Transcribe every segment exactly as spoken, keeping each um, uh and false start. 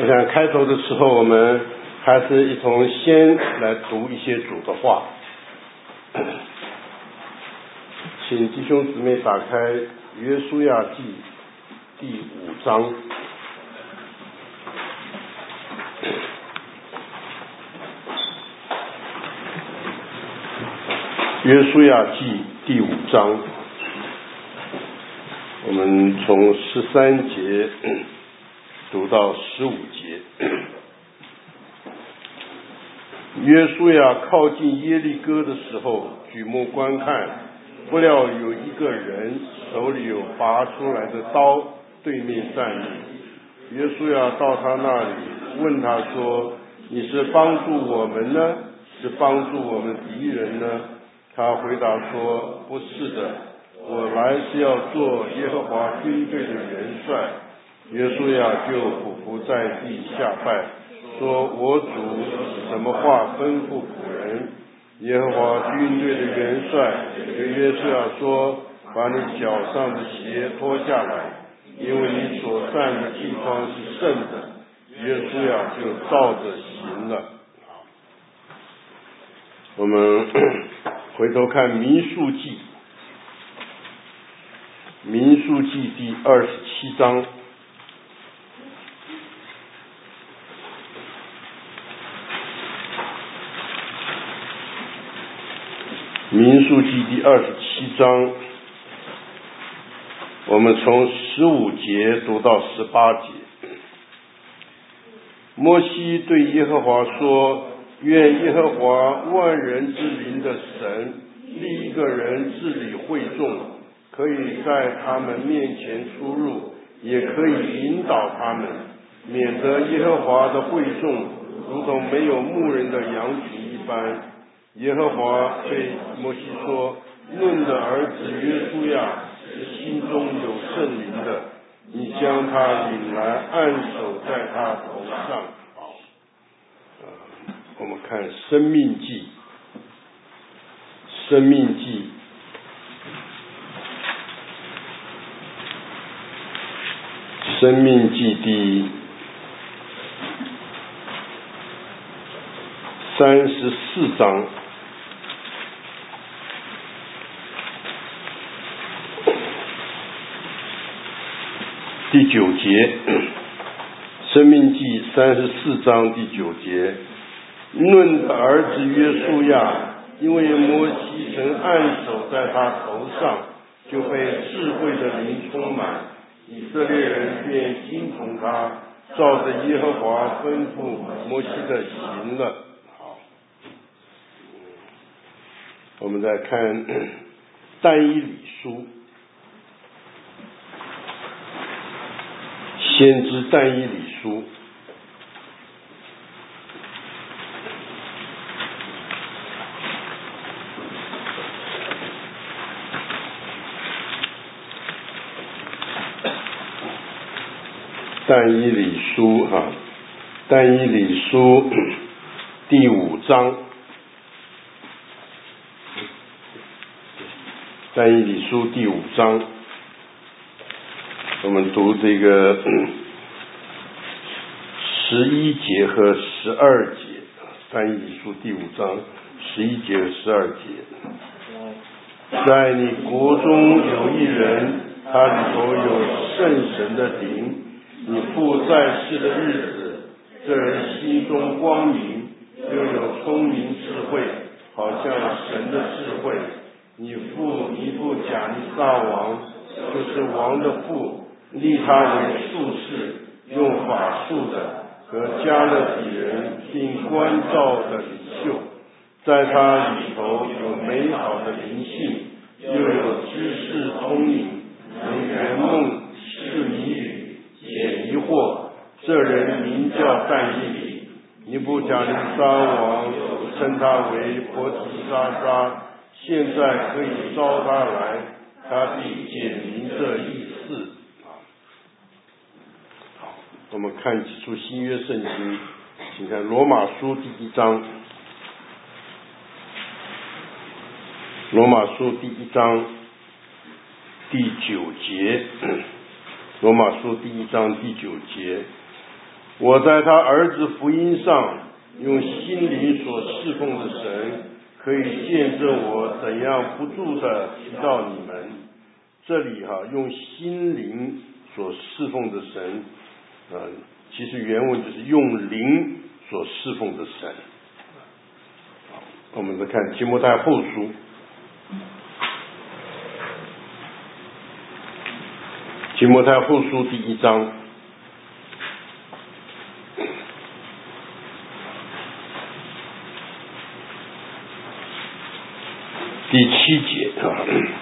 想开头的时候，我们还是一同先来读一些主的话。请弟兄姊妹打开约书亚记第五章。约书亚记第五章，我们从十三节读到十五节。约书亚靠近耶利哥的时候，举目观看，不料有一个人手里有拔出来的刀，对面站立。约书亚到他那里，问他说：你是帮助我们呢，是帮助我们敌人呢？他回答说：不是的，我来是要做耶和华军队的元帅。约书亚就俯伏在地下拜，说：我主什么话吩咐仆人？耶和华军队的元帅对约书亚说：把你脚上的鞋脱下来，因为你所站的地方是圣的。约书亚就照着行了。我们回头看民数记，民数记第二十七章。民数记第二十七章，我们从十五节读到十八节。摩西对耶和华说：愿耶和华万人之灵的神立一个人治理会众，可以在他们面前出入，也可以引导他们，免得耶和华的会众如同没有牧人的羊群一般。耶和华对摩西说：嫩的儿子约书亚是心中有圣灵的，你将他领来，按手在他头上。呃、我们看申命记，申命记申命记第三十四章。第九节，申命记三十四章第九节，嫩的儿子约书亚，因为摩西曾按手在他头上，就被智慧的灵充满，以色列人便听从他，照着耶和华吩咐摩西的行了。好，我们再看但以理书。先知但以理书但以理书哈，但以理书第五章，但以理书第五章。我们读这个十一节和十二节，但以理书第五章十一节和十二节。在你国中有一人，他里头有圣神的灵，你父在世的日子，这人心中光明，又有聪明智慧，好像神的智慧。你父尼布甲尼撒王，就是王的父，立他为术士，用法术的和加勒底人并关照的领袖，在他里头有美好的灵性，又有知识聪明，能圆梦释谜语解疑惑。这人名叫但以理。尼布甲尼撒王称他为伯提沙撒，现在可以招他来，他必解明这意思。好，我们看几处新约圣经，请看罗马书第一章。罗马书第一章第九节，罗马书第一章第九节， 我在他儿子福音上用心灵所侍奉的神，可以见证我怎样不住的提到你们。这里哈、啊、用心灵所侍奉的神，呃，其实原文就是用灵所侍奉的神。我们再看提摩太后书，提摩太后书第一章第七节啊，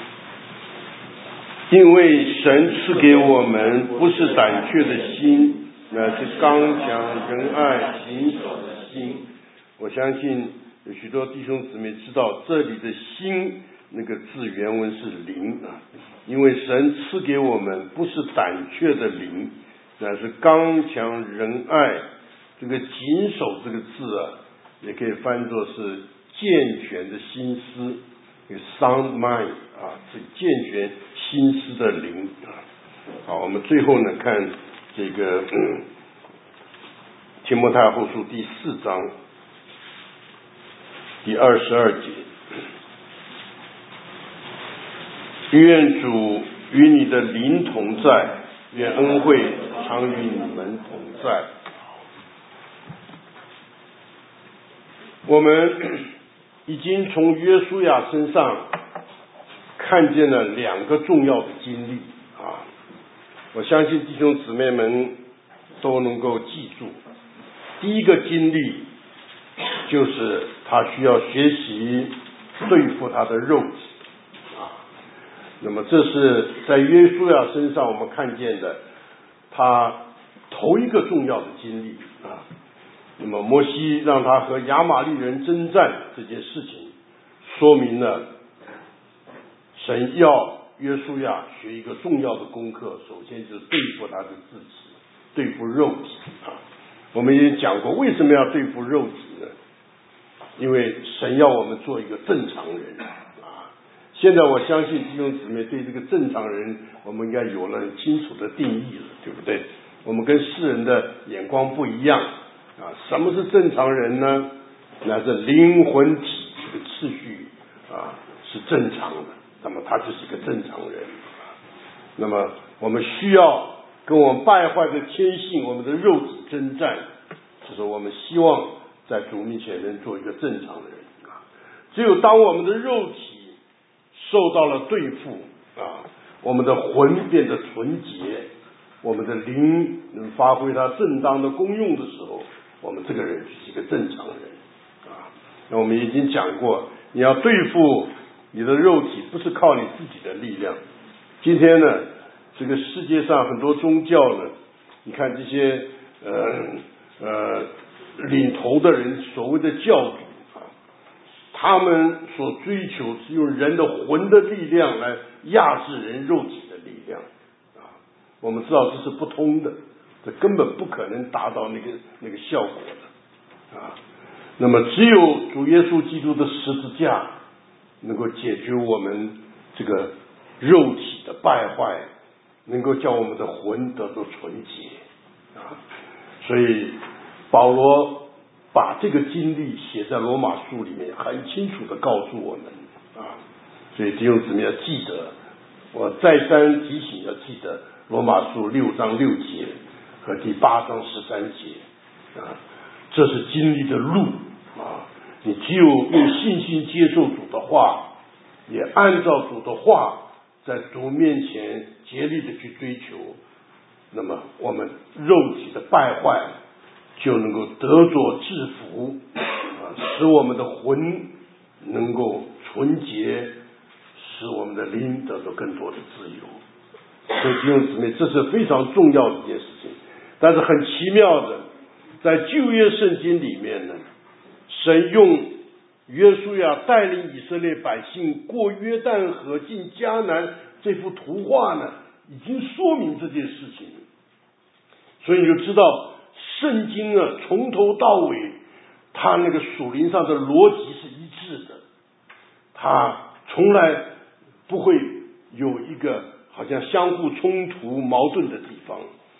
因为神赐给我们不是胆怯的心，乃是刚强仁爱行守的心。我相信有许多弟兄姊妹知道，这里的心那个字原文是灵啊，因为神赐给我们不是胆怯的灵，乃是刚强仁爱。这个谨守这个字啊，也可以翻作是健全的心思。sound mind 啊，是健全心思的灵啊。好，我们最后呢看这个嗯提摩太后书第四章第二十二节，愿主与你的灵同在，愿恩惠常与你们同在。我们已经从约书亚身上看见了两个重要的经历啊，我相信弟兄姊妹们都能够记住。第一个经历就是他需要学习对付他的肉体啊，那么这是在约书亚身上我们看见的他头一个重要的经历啊。那么摩西让他和亚玛力人征战这件事情，说明了神要约书亚学一个重要的功课，首先就是对付他的自己，对付肉体啊。我们也讲过为什么要对付肉体呢？因为神要我们做一个正常人啊。现在我相信弟兄姊妹对这个正常人我们应该有了很清楚的定义了，对不对？我们跟世人的眼光不一样啊，什么是正常人呢？那是灵魂体这个次序啊是正常的，那么他就是一个正常人。那么我们需要跟我们败坏的天性，我们的肉体征战，就是我们希望在主面前能做一个正常的人啊。只有当我们的肉体受到了对付啊，我们的魂变得纯洁，我们的灵能发挥它正当的功用的时候，我们这个人就是一个正常人啊。那我们已经讲过，你要对付你的肉体，不是靠你自己的力量。今天呢，这个世界上很多宗教呢，你看这些呃呃领头的人，所谓的教主啊，他们所追求是用人的魂的力量来压制人肉体的力量啊。我们知道这是不通的，这根本不可能达到那个那个效果的啊。那么只有主耶稣基督的十字架能够解决我们这个肉体的败坏，能够叫我们的魂得到纯洁啊。所以保罗把这个经历写在罗马书里面，很清楚的告诉我们啊。所以弟兄姊妹要记得，我再三提醒要记得罗马书六章六节和第八章十三节啊，这是经历的路啊。你只有用信心接受主的话，也按照主的话在主面前竭力的去追求，那么我们肉体的败坏就能够得着制服啊，使我们的魂能够纯洁，使我们的灵得到更多的自由。所以弟兄姊妹，这是非常重要的一件事情。但是很奇妙的，在旧约圣经里面呢，神用约书亚带领以色列百姓过约旦河进迦南这幅图画呢，已经说明这件事情。所以你就知道圣经啊，从头到尾它那个属灵上的逻辑是一致的，它从来不会有一个好像相互冲突矛盾的地方。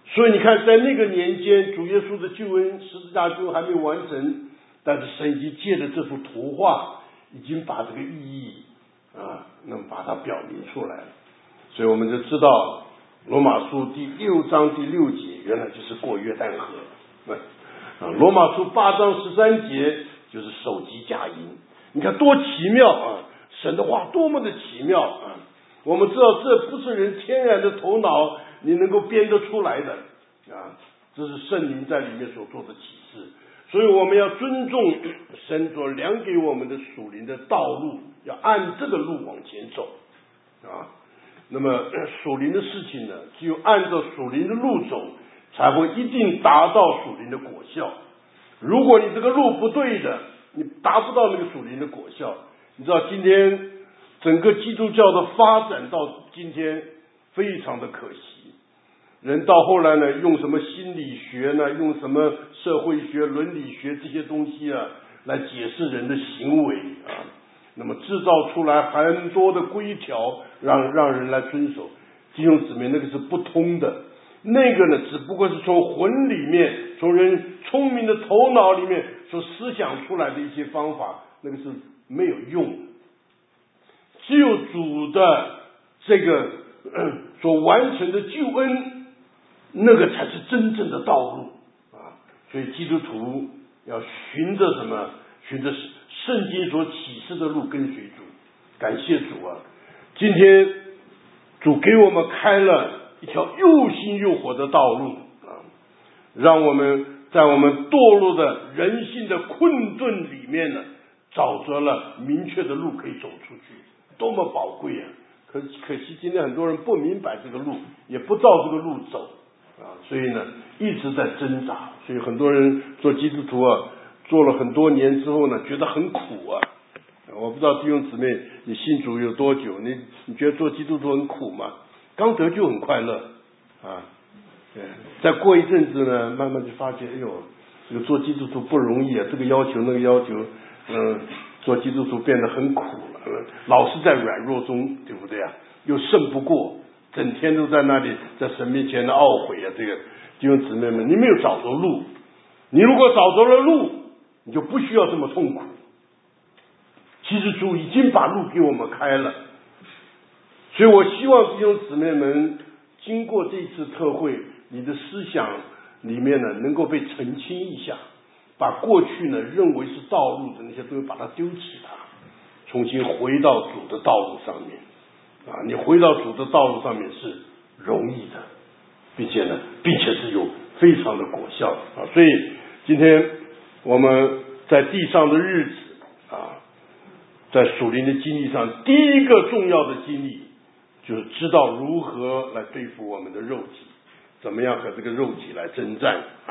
所以你看，在那个年间，主耶稣的救恩，十字架救恩还没完成，但是神已经借着这幅图画，已经把这个意义啊，能把它表明出来了。所以我们就知道，罗马书第六章第六节，原来就是过约旦河。啊，罗马书八章十三节就是手机佳音。你看多奇妙啊！神的话多么的奇妙啊！我们知道这不是人天然的头脑你能够编得出来的啊，这是圣灵在里面所做的启示。所以我们要尊重神所量给我们的属灵的道路，要按这个路往前走啊。那么属灵的事情呢，只有按照属灵的路走，才会一定达到属灵的果效。如果你这个路不对的，你达不到那个属灵的果效。你知道今天整个基督教的发展到今天非常的可惜，人到后来呢，用什么心理学呢，用什么社会学、伦理学这些东西啊，来解释人的行为啊，那么制造出来很多的规条，让让人来遵守。弟兄姊妹，那个是不通的，那个呢，只不过是从魂里面，从人聪明的头脑里面所思想出来的一些方法，那个是没有用的。只有主的这个、呃、所完成的救恩，那个才是真正的道路啊！所以基督徒要循着什么？循着圣经所启示的路跟随主。感谢主啊！今天主给我们开了一条又新又活的道路啊，让我们在我们堕落的人性的困顿里面呢，找着了明确的路可以走出去，多么宝贵啊！可可惜今天很多人不明白这个路，也不照这个路走啊，所以呢一直在挣扎。所以很多人做基督徒啊，做了很多年之后呢，觉得很苦啊。我不知道弟兄姊妹，你信主有多久？你你觉得做基督徒很苦吗？刚得救很快乐啊，对。再过一阵子呢，慢慢就发觉，哎呦，这个做基督徒不容易啊，这个要求那个要求，嗯，做基督徒变得很苦了，老是在软弱中，对不对啊？又胜不过，整天都在那里在神面前的懊悔啊！这个弟兄姊妹们，你没有找着路，你如果找着了路，你就不需要这么痛苦。其实主已经把路给我们开了，所以我希望弟兄姊妹们经过这次特会，你的思想里面呢能够被澄清一下，把过去呢认为是道路的那些东西把它丢弃它，重新回到主的道路上面啊！你回到主的道路上面是容易的，并且呢，并且是有非常的果效啊！所以今天我们在地上的日子啊，在属灵的经历上，第一个重要的经历就是知道如何来对付我们的肉体，怎么样和这个肉体来征战啊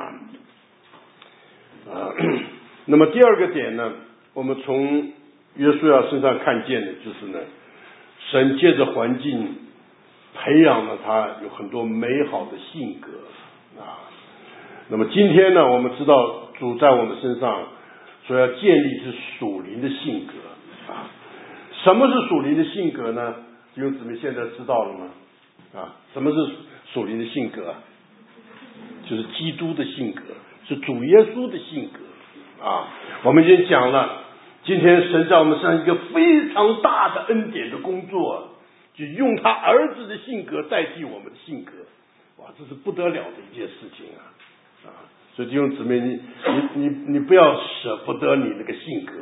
啊！那么第二个点呢，我们从约书亚身上看见的就是呢，神借着环境培养了他有很多美好的性格啊。那么今天呢，我们知道主在我们身上所要建立是属灵的性格。啊，什么是属灵的性格呢？弟兄姊妹现在知道了吗？啊，什么是属灵的性格？就是基督的性格，是主耶稣的性格啊。我们已经讲了，今天神在我们身上一个非常大的恩典的工作，就用他儿子的性格代替我们的性格。哇，这是不得了的一件事情啊！啊，所以弟兄姊妹，你你你你不要舍不得你那个性格。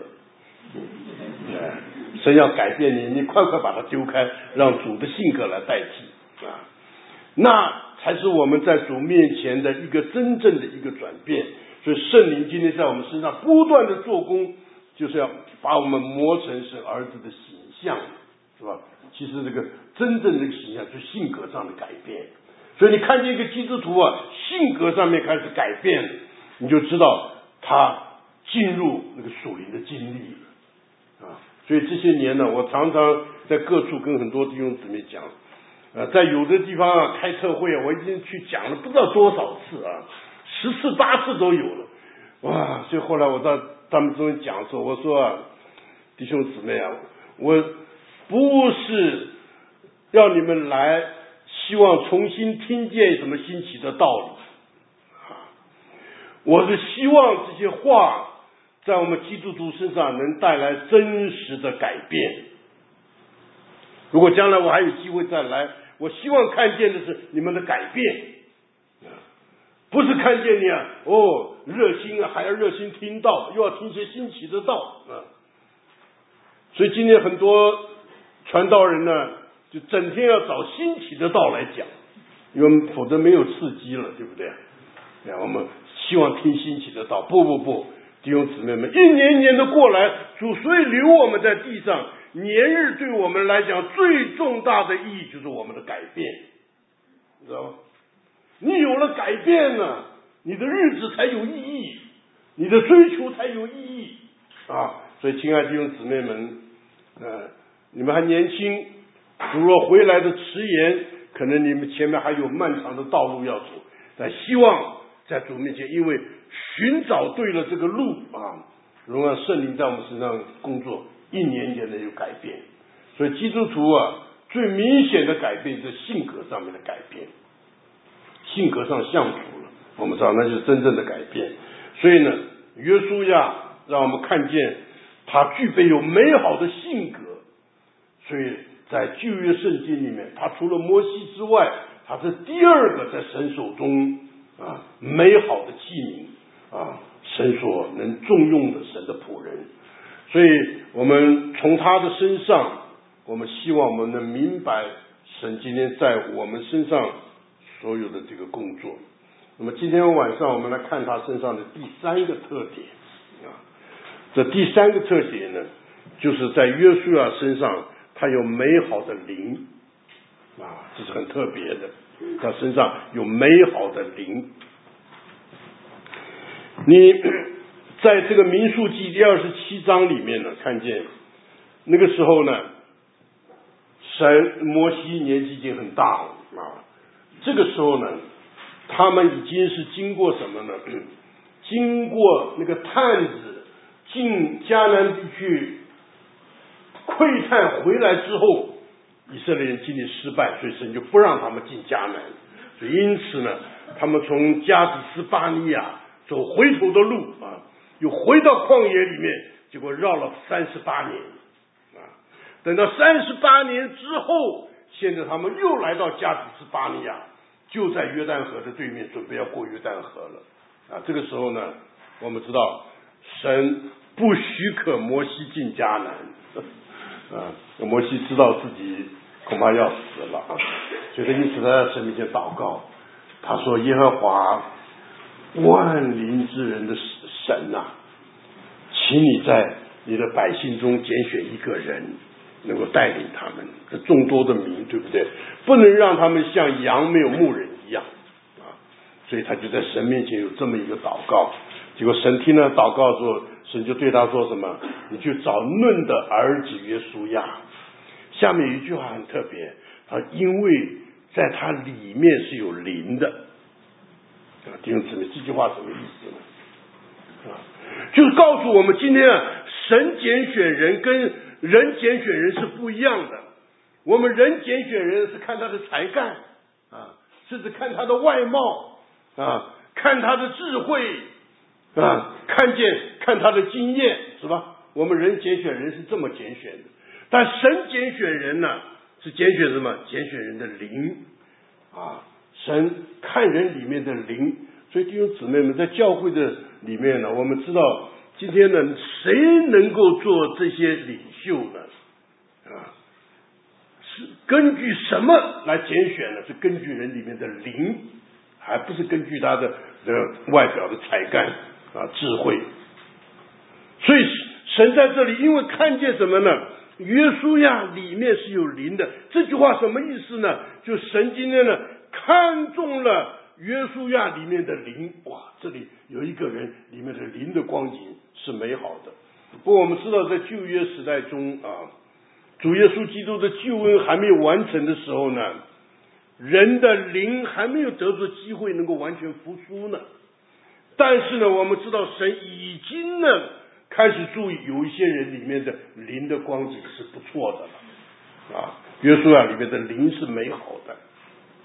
神要改变你，你快快把它丢开，让主的性格来代替啊，那才是我们在主面前的一个真正的一个转变。所以圣灵今天在我们身上不断的做工，就是要把我们磨成是儿子的形象，是吧？其实这个真正的这个形象就是性格上的改变。所以你看见一个基督徒啊，性格上面开始改变，你就知道他进入那个属灵的经历了啊。所以这些年呢，我常常在各处跟很多弟兄姊妹讲，呃，在有的地方啊开特会啊，我已经去讲了不知道多少次啊，十次八次都有了，哇！所以后来我到他们中间讲说，我说啊，弟兄姊妹啊，我不是要你们来希望重新听见什么新奇的道理啊！我是希望这些话在我们基督徒身上能带来真实的改变。如果将来我还有机会再来，我希望看见的是你们的改变，不是看见你啊哦热心啊，还要热心听道，又要听些新奇的道啊。所以今天很多传道人呢，就整天要找新奇的道来讲，因为否则没有刺激了，对不对？那我们希望听新奇的道，不不不，弟兄姊妹们，一年一年的过来，主所以留我们在地上，年日对我们来讲最重大的意义就是我们的改变，你知道吗？你有了改变呢，你的日子才有意义，你的追求才有意义啊！所以，亲爱的弟兄姊妹们，呃，你们还年轻，主若回来的迟延，可能你们前面还有漫长的道路要走，但希望在主面前，因为寻找对了这个路啊，荣耀圣灵在我们身上工作，一年一年的有改变。所以基督徒啊，最明显的改变是性格上面的改变，性格上像主了，我们知道那就是真正的改变。所以呢，约书亚让我们看见他具备有美好的性格，所以在旧约圣经里面，他除了摩西之外，他是第二个在神手中啊美好的器皿啊，神所能重用的神的仆人。所以我们从他的身上，我们希望我们能明白神今天在我们身上所有的这个工作。那么今天晚上我们来看他身上的第三个特点啊，这第三个特点呢，就是在约书亚身上，他有美好的灵啊，这是很特别的，他身上有美好的灵。你在这个民数记第二十七章里面呢，看见那个时候呢，神摩西年纪已经很大了啊，这个时候呢，他们已经是经过什么呢？经过那个探子进迦南地区窥探回来之后，以色列人经历失败，所以神就不让他们进迦南。所以因此呢，他们从加底斯巴尼亚走回头的路啊，又回到旷野里面，结果绕了三十八年啊。等到三十八年之后，现在他们又来到加底斯巴尼亚，就在约旦河的对面，准备要过约旦河了啊。这个时候呢，我们知道神不许可摩西进迦南啊，摩西知道自己恐怕要死了啊，所以他因此他在神面前祷告，他说：“耶和华万灵之人的神啊，请你在你的百姓中拣选一个人，能够带领他们，这众多的民，对不对？不能让他们像羊没有牧人一样啊。”所以他就在神面前有这么一个祷告。结果神听了祷告之后，神就对他说什么？你去找嫩的儿子约书亚。下面有一句话很特别，他因为在他里面是有灵的啊，弟兄姊妹，这句话什么意思呢？啊，就是告诉我们今天啊，神拣选人跟人拣选人是不一样的。我们人拣选人是看他的才干啊，甚至看他的外貌啊，看他的智慧啊，看见看他的经验，是吧？我们人拣选人是这么拣选的，但神拣选人呢，是拣选什么？拣选人的灵啊！神看人里面的灵，所以弟兄姊妹们，在教会的里面呢，我们知道今天呢，谁能够做这些领袖呢？啊，是根据什么来拣选呢？是根据人里面的灵，还不是根据他的的外表的才干啊、智慧。所以神在这里，因为看见什么呢？约书亚里面是有灵的。这句话什么意思呢？就神今天呢看中了约书亚里面的灵，哇，这里有一个人里面的灵的光景是美好的。不过我们知道，在旧约时代中啊，主耶稣基督的救恩还没有完成的时候呢，人的灵还没有得着机会能够完全复苏呢。但是呢，我们知道神已经呢开始注意有一些人里面的灵的光景是不错的了啊，约书亚里面的灵是美好的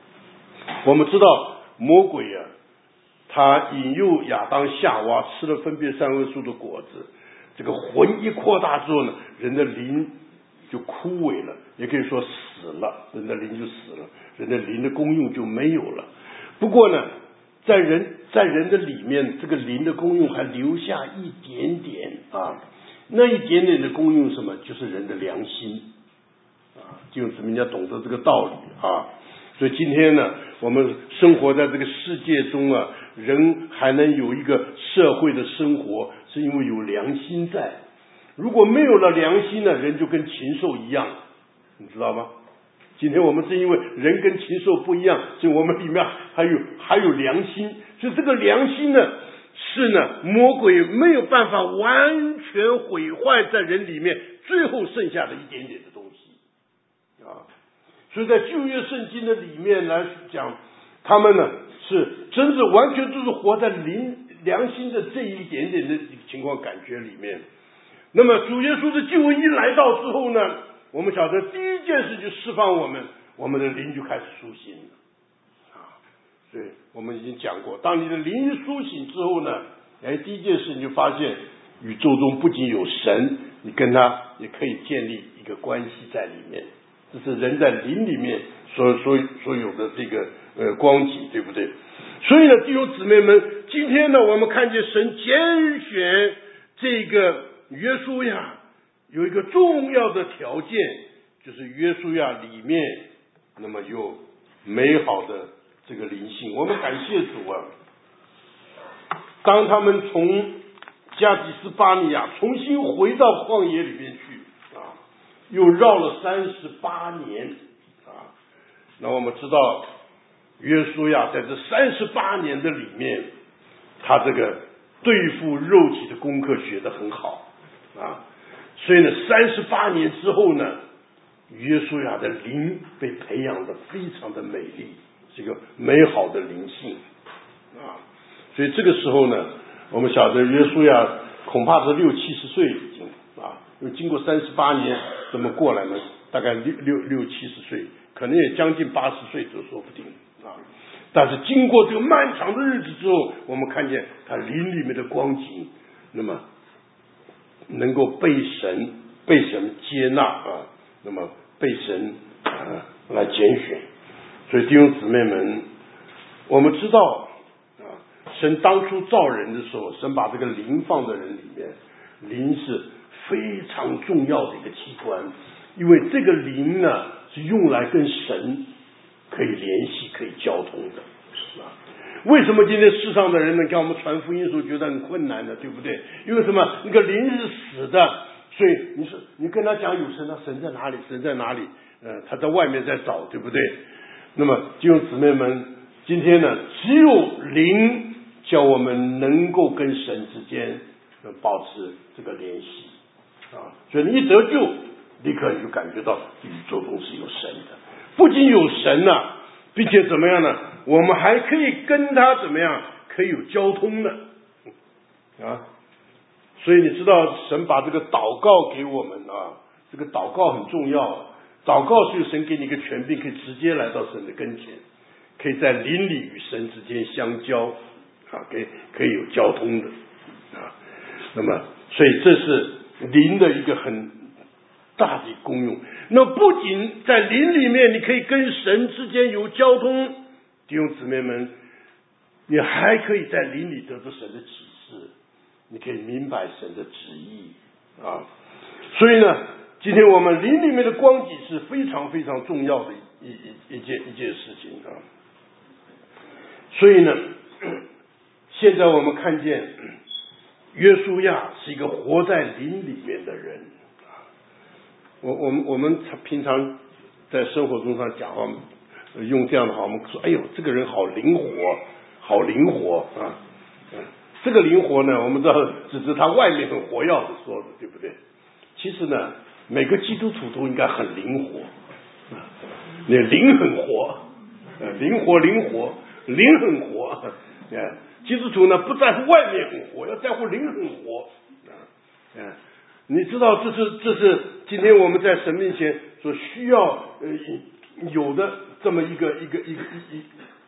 我们知道魔鬼啊，他引诱亚当夏娃吃了分别善恶树的果子，这个魂一扩大之后呢，人的灵就枯萎了，也可以说死了，人的灵就死了，人的灵的功用就没有了。不过呢，在人在人的里面，这个灵的功用还留下一点点啊，那一点点的功用是什么？就是人的良心啊，就怎么样懂得这个道理啊。所以今天呢，我们生活在这个世界中啊，人还能有一个社会的生活，是因为有良心在。如果没有了良心呢，人就跟禽兽一样，你知道吗？今天我们是因为人跟禽兽不一样，所以我们里面还有还有良心。所以这个良心呢，是呢魔鬼没有办法完全毁坏在人里面最后剩下的一点点的东西啊。所以在旧约圣经的里面来讲，他们呢是真正完全都是活在灵良心的这一点点的情况感觉里面。那么主耶稣的救恩一来到之后呢，我们晓得第一件事就释放我们，我们的灵就开始苏醒了啊。所以我们已经讲过，当你的灵一苏醒之后呢，哎，第一件事你就发现宇宙中不仅有神，你跟他也可以建立一个关系在里面。这是人在灵里面所所所有的这个呃光景，对不对？所以呢，弟兄姊妹们，今天呢，我们看见神拣选这个约书亚有一个重要的条件，就是约书亚里面那么有美好的这个灵性。我们感谢主啊，当他们从加底斯巴尼亚重新回到旷野里面去啊，又绕了三十八年啊。那我们知道约书亚在这三十八年的里面，他这个对付肉体的功课学得很好啊，所以呢，三十八年之后呢，约书亚的灵被培养得非常的美丽，是一个美好的灵性啊。所以这个时候呢，我们晓得约书亚恐怕是六七十岁已经啊，因为经过三十八年这么过来呢，大概六六六七十岁，可能也将近八十岁都说不定啊。但是经过这个漫长的日子之后，我们看见他灵里面的光景，那么能够被神被神接纳啊，那么被神啊来拣选。所以弟兄姊妹们，我们知道啊，神当初造人的时候，神把这个灵放在人里面，灵是非常重要的一个器官，因为这个灵呢是用来跟神可以联系、可以交通的啊。为什么今天世上的人能给我们传福音的时候觉得很困难的，对不对？因为什么？那个灵是死的，所以你说你跟他讲有神，那神在哪里？神在哪里？呃，他在外面在找，对不对？那么弟兄姊妹们，今天呢，只有灵叫我们能够跟神之间保持这个联系啊。所以你一得救，立刻你就感觉到宇宙中是有神的，不仅有神呢、啊，并且怎么样呢？我们还可以跟他怎么样？可以有交通呢啊！所以你知道，神把这个祷告给我们啊，这个祷告很重要。祷告是神给你一个权柄，可以直接来到神的跟前，可以在灵里与神之间相交啊，可以可以有交通的啊。那么，所以这是灵的一个很大的功用。那不仅在灵里面，你可以跟神之间有交通，弟兄姊妹们，你还可以在灵里得到神的启示，你可以明白神的旨意啊。所以呢，今天我们灵里面的光景是非常非常重要的一一一件一件事情啊。所以呢，现在我们看见约书亚是一个活在灵里面的人啊。我我们我们平常在生活中上讲话，用这样的话，我们说，哎呦，这个人好灵活，好灵活啊。嗯，这个灵活呢，我们知道只是他外面很活跃的说的，对不对？其实呢，每个基督徒都应该很灵活，你灵很活，灵活灵活，灵很活。基督徒呢不在乎外面很活，要在乎灵很活。嗯，你知道这是这是今天我们在神面前所需要呃有的这么一个一个一个一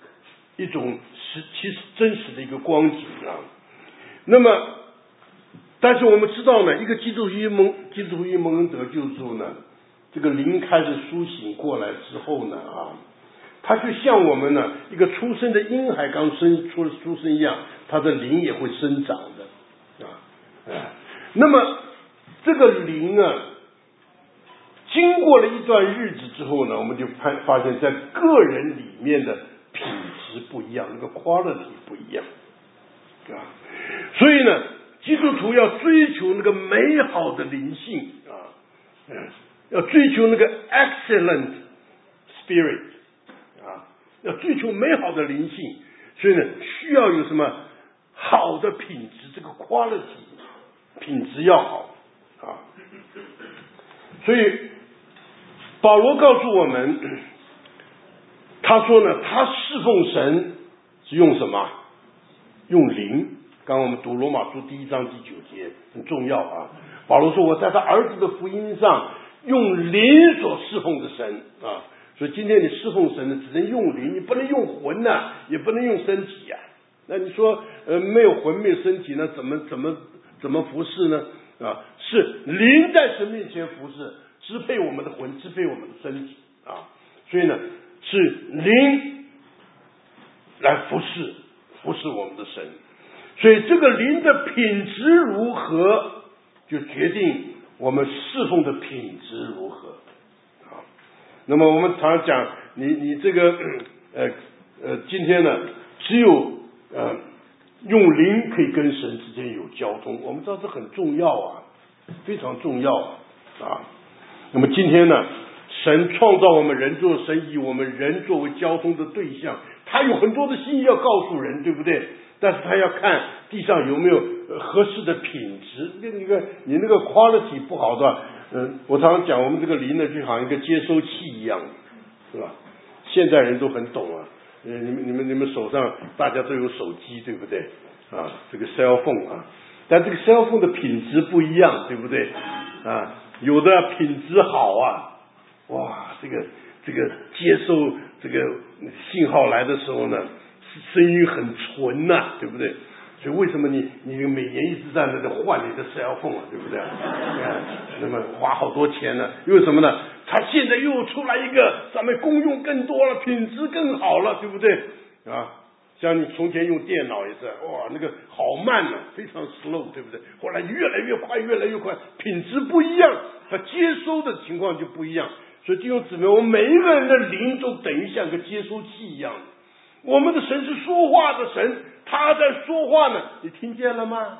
一种实其实真实的一个光景啊。那么，但是我们知道呢，一个基督徒蒙基督徒蒙恩得救之后呢，这个灵开始苏醒过来之后呢啊，他就像我们呢一个出生的婴孩刚生出出生一样，他的灵也会生长的啊。哎，那么这个灵啊，经过了一段日子之后呢，我们就发发现，在个人里面的品质不一样，那个 quality 不一样啊。所以呢，基督徒要追求那个美好的灵性啊，嗯，要追求那个 excellent spirit 啊，要追求美好的灵性，所以呢，需要有什么好的品质，这个 quality 品质要好啊。所以保罗告诉我们，他说呢，他侍奉神是用什么？用灵。刚刚我们读罗马书第一章第九节很重要啊。保罗说，我在他儿子的福音上用灵所侍奉的神啊。所以今天你侍奉神呢，只能用灵，你不能用魂呐、啊，也不能用身体呀、啊。那你说呃没有魂没有身体呢，怎么怎么怎么服侍呢？啊，是灵在神面前服侍，支配我们的魂，支配我们的身体啊。所以呢，是灵来服侍服侍我们的神。所以这个灵的品质如何，就决定我们侍奉的品质如何啊。那么我们常常讲，你你这个呃呃，今天呢，只有呃用灵可以跟神之间有交通，我们知道这很重要啊，非常重要啊。那么今天呢，神创造我们人做神，以我们人作为交通的对象，他有很多的心意要告诉人，对不对？但是他要看地上有没有合适的品质，那个你那个 quality 不好的，嗯，我常常讲，我们这个灵呢，就好像一个接收器一样，是吧？现代人都很懂啊，呃，你们你们你们手上大家都有手机，对不对？啊，这个 cell phone 啊，但这个 cell phone 的品质不一样，对不对？啊，有的品质好啊，哇，这个这个接收这个信号来的时候呢，声音很纯呐、啊，对不对？所以为什么你你每年一直在那里换你的 cell phone 啊，对不对？啊，那么花好多钱呢？因为什么呢？它现在又出来一个上面功用更多了，品质更好了，对不对？啊，像你从前用电脑也是，哇，那个好慢啊，非常 slow， 对不对？后来越来越快，越来越快，品质不一样，它接收的情况就不一样。所以弟兄姊妹，我们每一个人的灵都等于像个接收器一样。我们的神是说话的神，他在说话呢，你听见了吗？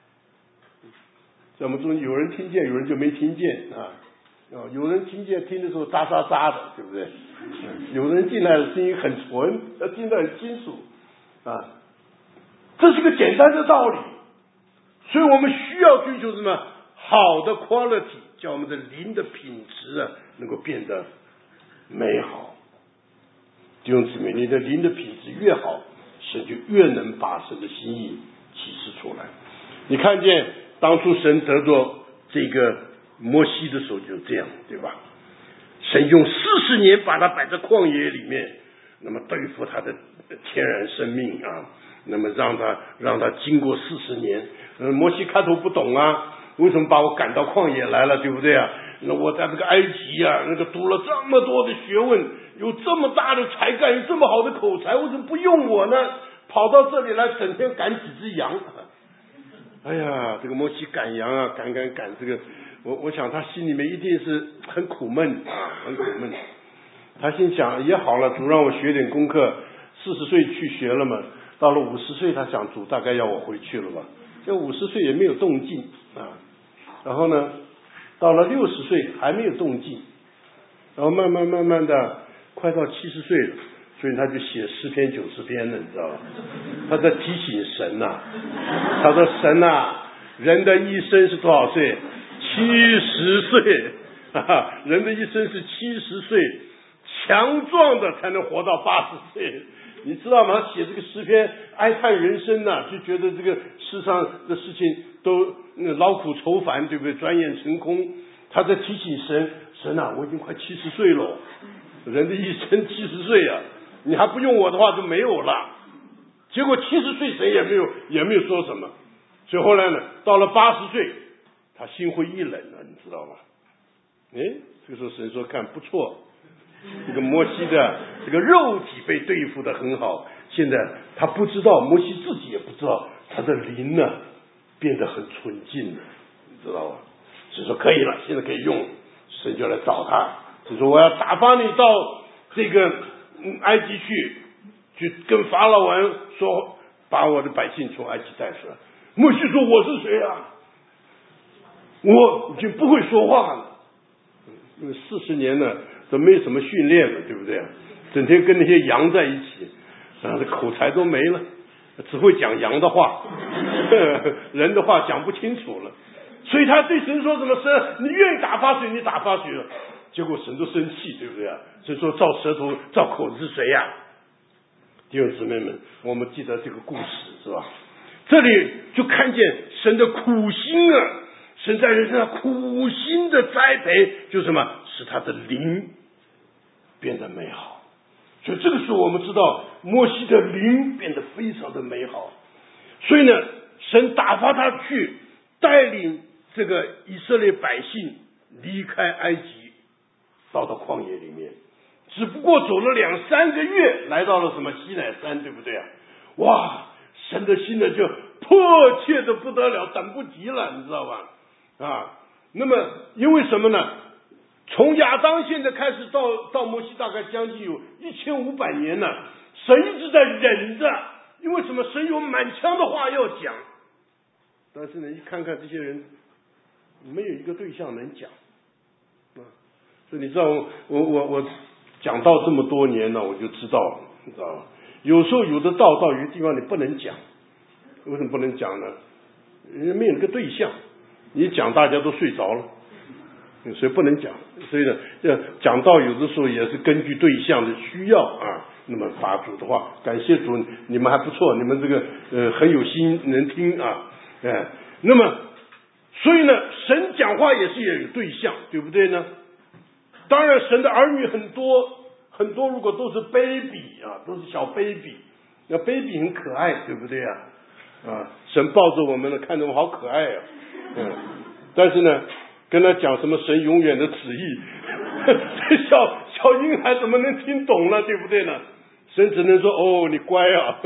在我们中间有人听见，有人就没听见啊。哦，有人听见听的时候喳喳喳的，对不对？有人进来的声音很纯，要听得很清楚啊。这是个简单的道理，所以我们需要追求什么？好的 quality， 叫我们的灵的品质啊能够变得美好。弟兄姊妹，你的灵的品质越好，神就越能把神的心意启示出来。你看见当初神得着这个摩西的时候就这样，对吧？神用四十年把他摆在旷野里面，那么对付他的天然生命啊，那么让他让他经过四十年。呃，摩西开头不懂啊，为什么把我赶到旷野来了，对不对啊？那我在这个埃及啊，那个读了这么多的学问，有这么大的才干，有这么好的口才，为什么不用我呢？跑到这里来，整天赶几只羊。哎呀，这个摩西赶羊啊，赶赶赶，这个我我想他心里面一定是很苦闷啊，很苦闷。他心想也好了，主让我学点功课，四十岁去学了嘛，到了五十岁，他想主大概要我回去了吧？这五十岁也没有动静啊，然后呢？到了六十岁还没有动静，然后慢慢慢慢的快到七十岁了，所以他就写诗篇九十篇了，你知道吧？他在提醒神呐、啊，他说神呐、啊，人的一生是多少岁？七十岁，哈哈，人的一生是七十岁，强壮的才能活到八十岁。你知道吗？写这个诗篇哀叹人生呐、啊，就觉得这个世上的事情都劳苦愁烦，对不对？转眼成空。他在提醒神，神啊，我已经快七十岁了，人的一生七十岁啊， 你还不用我的话就没有了。结果七十岁神也没有也没有说什么，所以后来呢，到了八十岁，他心灰意冷了，你知道吗？哎，这个时候神说看不错，这个摩西的这个肉体被对付的很好，现在他不知道，摩西自己也不知道，他的灵呢变得很纯净了，你知道吗？所以说可以了，现在可以用，神就来找他，就说我要打发你到这个埃及去，去跟法老王说，把我的百姓从埃及带出来。摩西说我是谁啊？我已经不会说话了，因为四十年了都没什么训练了，对不对？整天跟那些羊在一起，啊，这口才都没了，只会讲羊的话，人的话讲不清楚了。所以他对神说什么？神，你愿意打发谁，你打发谁了。结果神都生气，对不对啊？所以说造舌头造口子是谁呀、啊？弟兄姊妹们，我们记得这个故事是吧？这里就看见神的苦心啊，神在人身上苦心的栽培，就是什么？使他的灵变得美好。所以这个时候我们知道摩西的灵变得非常的美好。所以呢，神打发他去带领这个以色列百姓离开埃及，到到旷野里面，只不过走了两三个月，来到了什么西乃山，对不对啊？哇，神的心呢就迫切的不得了，等不及了，你知道吧？啊，那么因为什么呢？从亚当现在开始到到摩西，大概将近有一千五百年了，神一直在忍着，因为什么？神有满腔的话要讲，但是呢，一看看这些人，没有一个对象能讲啊。所以你知道我我我我讲道这么多年了，我就知道，你知道吗？有时候有的道到有的地方你不能讲，为什么不能讲呢？人家没有一个对象，你讲大家都睡着了，所以不能讲。所以呢，讲道有的时候也是根据对象的需要啊。那么法主的话，感谢主，你们还不错，你们这个呃很有心，能听啊，哎，那么所以呢，神讲话也是也有对象，对不对呢？当然，神的儿女很多很多，如果都是 baby 啊，都是小 baby， 那 baby 很可爱，对不对啊？啊，神抱着我们呢，看着我们好可爱啊，嗯，但是呢，跟他讲什么神永远的旨意，这小小婴孩怎么能听懂呢？对不对呢？神只能说哦，你乖啊，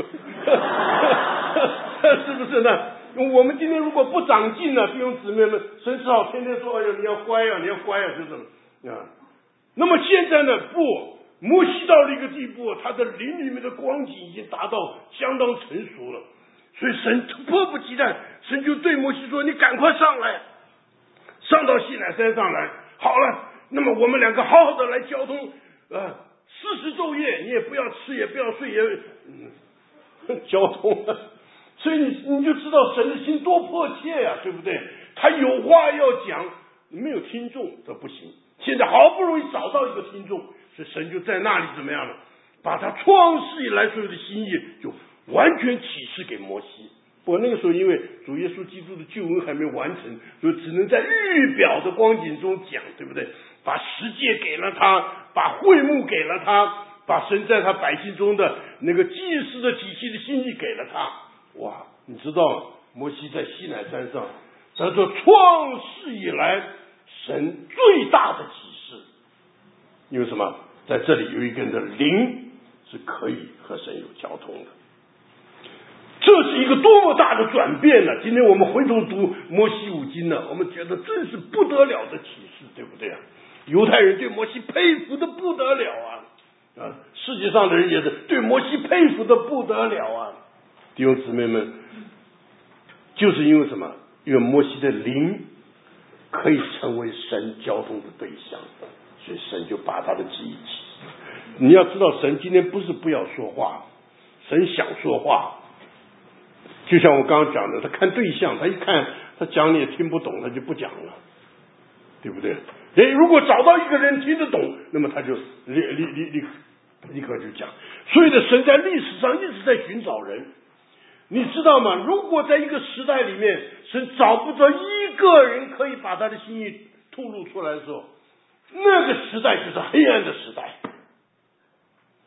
是不是呢？我们今天如果不长进呢，弟兄姊妹们，神只好天天说，哎呀，你要乖啊，你要乖啊，是什么啊？那么现在呢，不，摩西到了一个地步，他的灵里面的光景已经达到相当成熟了，所以神迫不及待，神就对摩西说：“你赶快上来，上到西乃山上来。好了，那么我们两个好好的来交通，呃，四十昼夜，你也不要吃，也不要睡，也、嗯、交通。所以你你就知道神的心多迫切呀、啊，对不对？他有话要讲，没有听众这不行。现在好不容易找到一个听众，所以神就在那里怎么样了？把他创世以来所有的心意就完全启示给摩西。不过那个时候因为主耶稣基督的救恩还没完成，所以只能在预表的光景中讲，对不对？把十诫给了他，把会幕给了他，把神在他百姓中的那个祭司的体系的心意给了他。哇，你知道摩西在西乃山上，他说创世以来神最大的启示，因为什么？在这里有一个人的灵是可以和神有交通的，这是一个多么大的转变呢？今天我们回头读摩西五经呢，我们觉得真是不得了的启示，对不对啊？犹太人对摩西佩服的不得了啊，啊，世界上的人也是对摩西佩服的不得了啊。弟兄姊妹们，就是因为什么？因为摩西的灵可以成为神交通的对象，所以神就把他的记忆起。你要知道，神今天不是不要说话，神想说话。就像我刚刚讲的，他看对象，他一看他讲你也听不懂，他就不讲了，对不对？诶，如果找到一个人听得懂，那么他就立立立立立刻就讲。所以呢，神在历史上一直在寻找人。你知道吗？如果在一个时代里面，神找不着一个人可以把他的心意吐露出来的时候，那个时代就是黑暗的时代。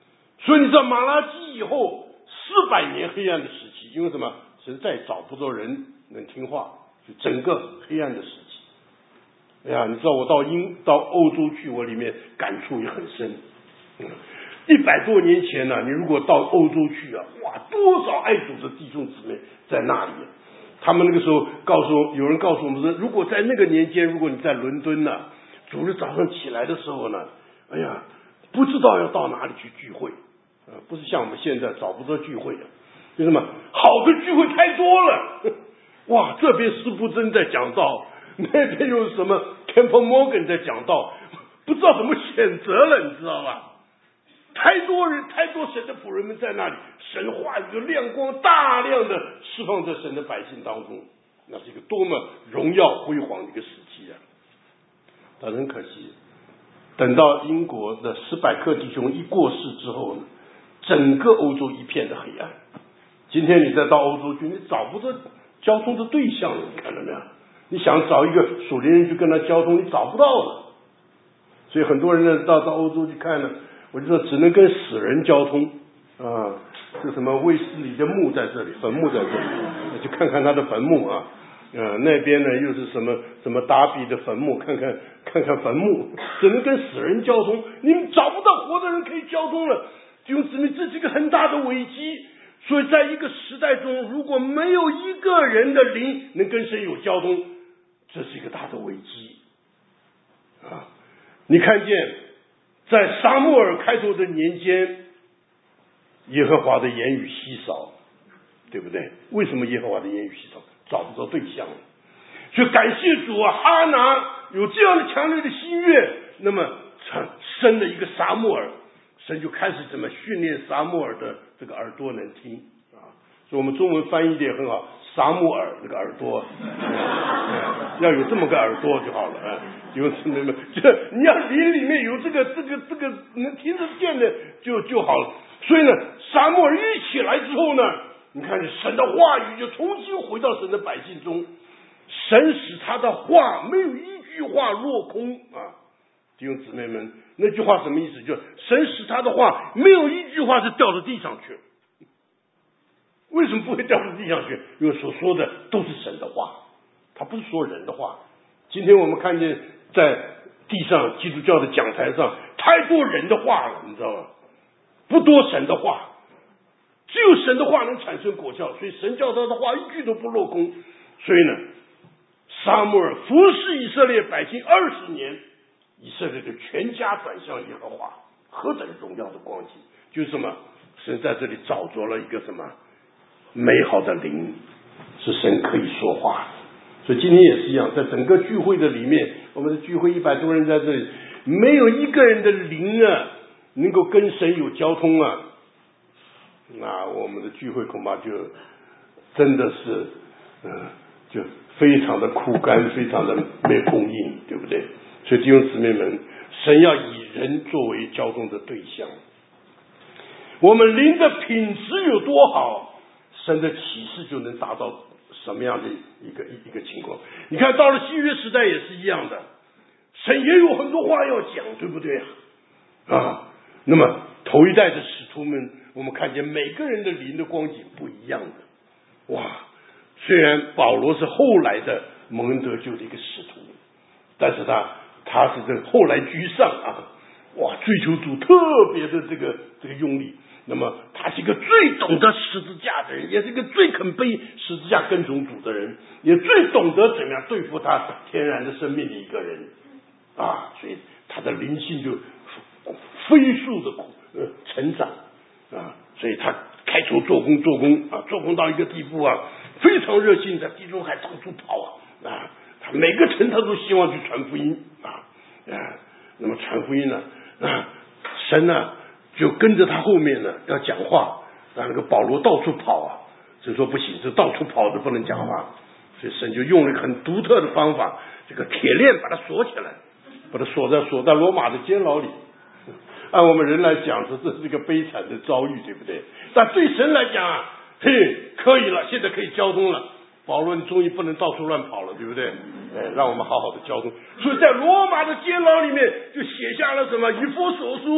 所以你知道马拉基以后四百年黑暗的时期，因为什么？神再找不到人能听话，就整个黑暗的时期。哎呀，你知道我到英到欧洲去，我里面感触也很深。嗯，一百多年前呢、啊，你如果到欧洲去啊，哇，多少爱主的弟兄姊妹在那里。他们那个时候告诉有人告诉我们说，如果在那个年间，如果你在伦敦呢、啊，主日早上起来的时候呢，哎呀，不知道要到哪里去聚会，啊，不是像我们现在找不到聚会的，为什么？好的聚会太多了，哇，这边施布真在讲道，那边有什么 Campbell Morgan 在讲道，不知道怎么选择了，你知道吧？太多人，太多神的仆人们在那里，神话语就亮光大量的释放在神的百姓当中，那是一个多么荣耀辉煌的一个时期啊！但很可惜，等到英国的史百克弟兄一过世之后呢，整个欧洲一片的黑暗。今天你再到欧洲去，你找不到交通的对象了，你看到没有？你想找一个属灵人去跟他交通，你找不到了。所以很多人呢到到欧洲去看呢，我就说只能跟死人交通啊，这什么卫斯理的墓在这里，坟墓在这里，去看看他的坟墓啊。呃，那边呢又是什么什么达比的坟墓，看看看看坟墓，只能跟死人交通，你们找不到活的人可以交通了，弟兄姊妹，这是一个很大的危机。所以在一个时代中，如果没有一个人的灵能跟神有交通，这是一个大的危机啊！你看见在撒母耳开头的年间，耶和华的言语稀少，对不对？为什么耶和华的言语稀少？找不到对象了。所以感谢主啊，哈拿有这样的强烈的心愿，那么生了一个撒母耳，神就开始怎么训练撒母耳的这个耳朵能听啊。所以我们中文翻译的也很好，撒母耳那个耳朵、嗯、要有这么个耳朵就好了啊。有什么？这你要灵里面有这个这个这个能听得见的就就好了。所以呢，撒母耳一起来之后呢，你看神的话语就重新回到神的百姓中，神使他的话没有一句话落空啊！弟兄姊妹们，那句话什么意思？就神使他的话没有一句话是掉到地上去。为什么不会掉到地上去？因为所说的都是神的话，他不是说人的话。今天我们看见在地上基督教的讲台上太多人的话了，你知道吗？不多神的话，只有神的话能产生果效，所以神叫他的话一句都不落空。所以呢，撒母耳服侍以色列百姓二十年，以色列的全家转向耶和华，何等荣耀的光景！就是什么？神在这里找着了一个什么美好的灵，是神可以说话。所以今天也是一样，在整个聚会的里面，我们的聚会一百多人在这里，没有一个人的灵啊能够跟神有交通啊，那我们的聚会恐怕就真的是嗯、呃，就非常的枯干，非常的没有供应，对不对？所以弟兄姊妹们，神要以人作为交通的对象，我们灵的品质有多好，神的启示就能达到什么样的一个一个情况。你看到了新约时代也是一样的，神也有很多话要讲，对不对啊？啊，那么头一代的使徒们，我们看见每个人的灵的光景不一样的。哇，虽然保罗是后来的蒙恩得救的一个使徒，但是他他是这后来居上啊，哇，追求主特别的这个这个用力。那么他是一个最懂得十字架的人，也是一个最肯背十字架跟从主的人，也最懂得怎么样对付他天然的生命的一个人啊，所以他的灵性就飞速的呃成长啊，所以他开始做工做工啊，做工到一个地步啊，非常热心，在地中海到处跑啊啊，他每个城他都希望去传福音啊啊，那么传福音呢啊，神呢就跟着他后面呢要讲话，让那个保罗到处跑啊，神说不行，这到处跑的不能讲话，所以神就用了一个很独特的方法，这个铁链把它锁起来，把它锁在锁在罗马的监牢里。按我们人来讲，这这是一个悲惨的遭遇，对不对？但对神来讲啊，嘿，可以了，现在可以交通了。保罗，你终于不能到处乱跑了，对不对？哎，让我们好好的交通。所以在罗马的监牢里面，就写下了什么以弗所书、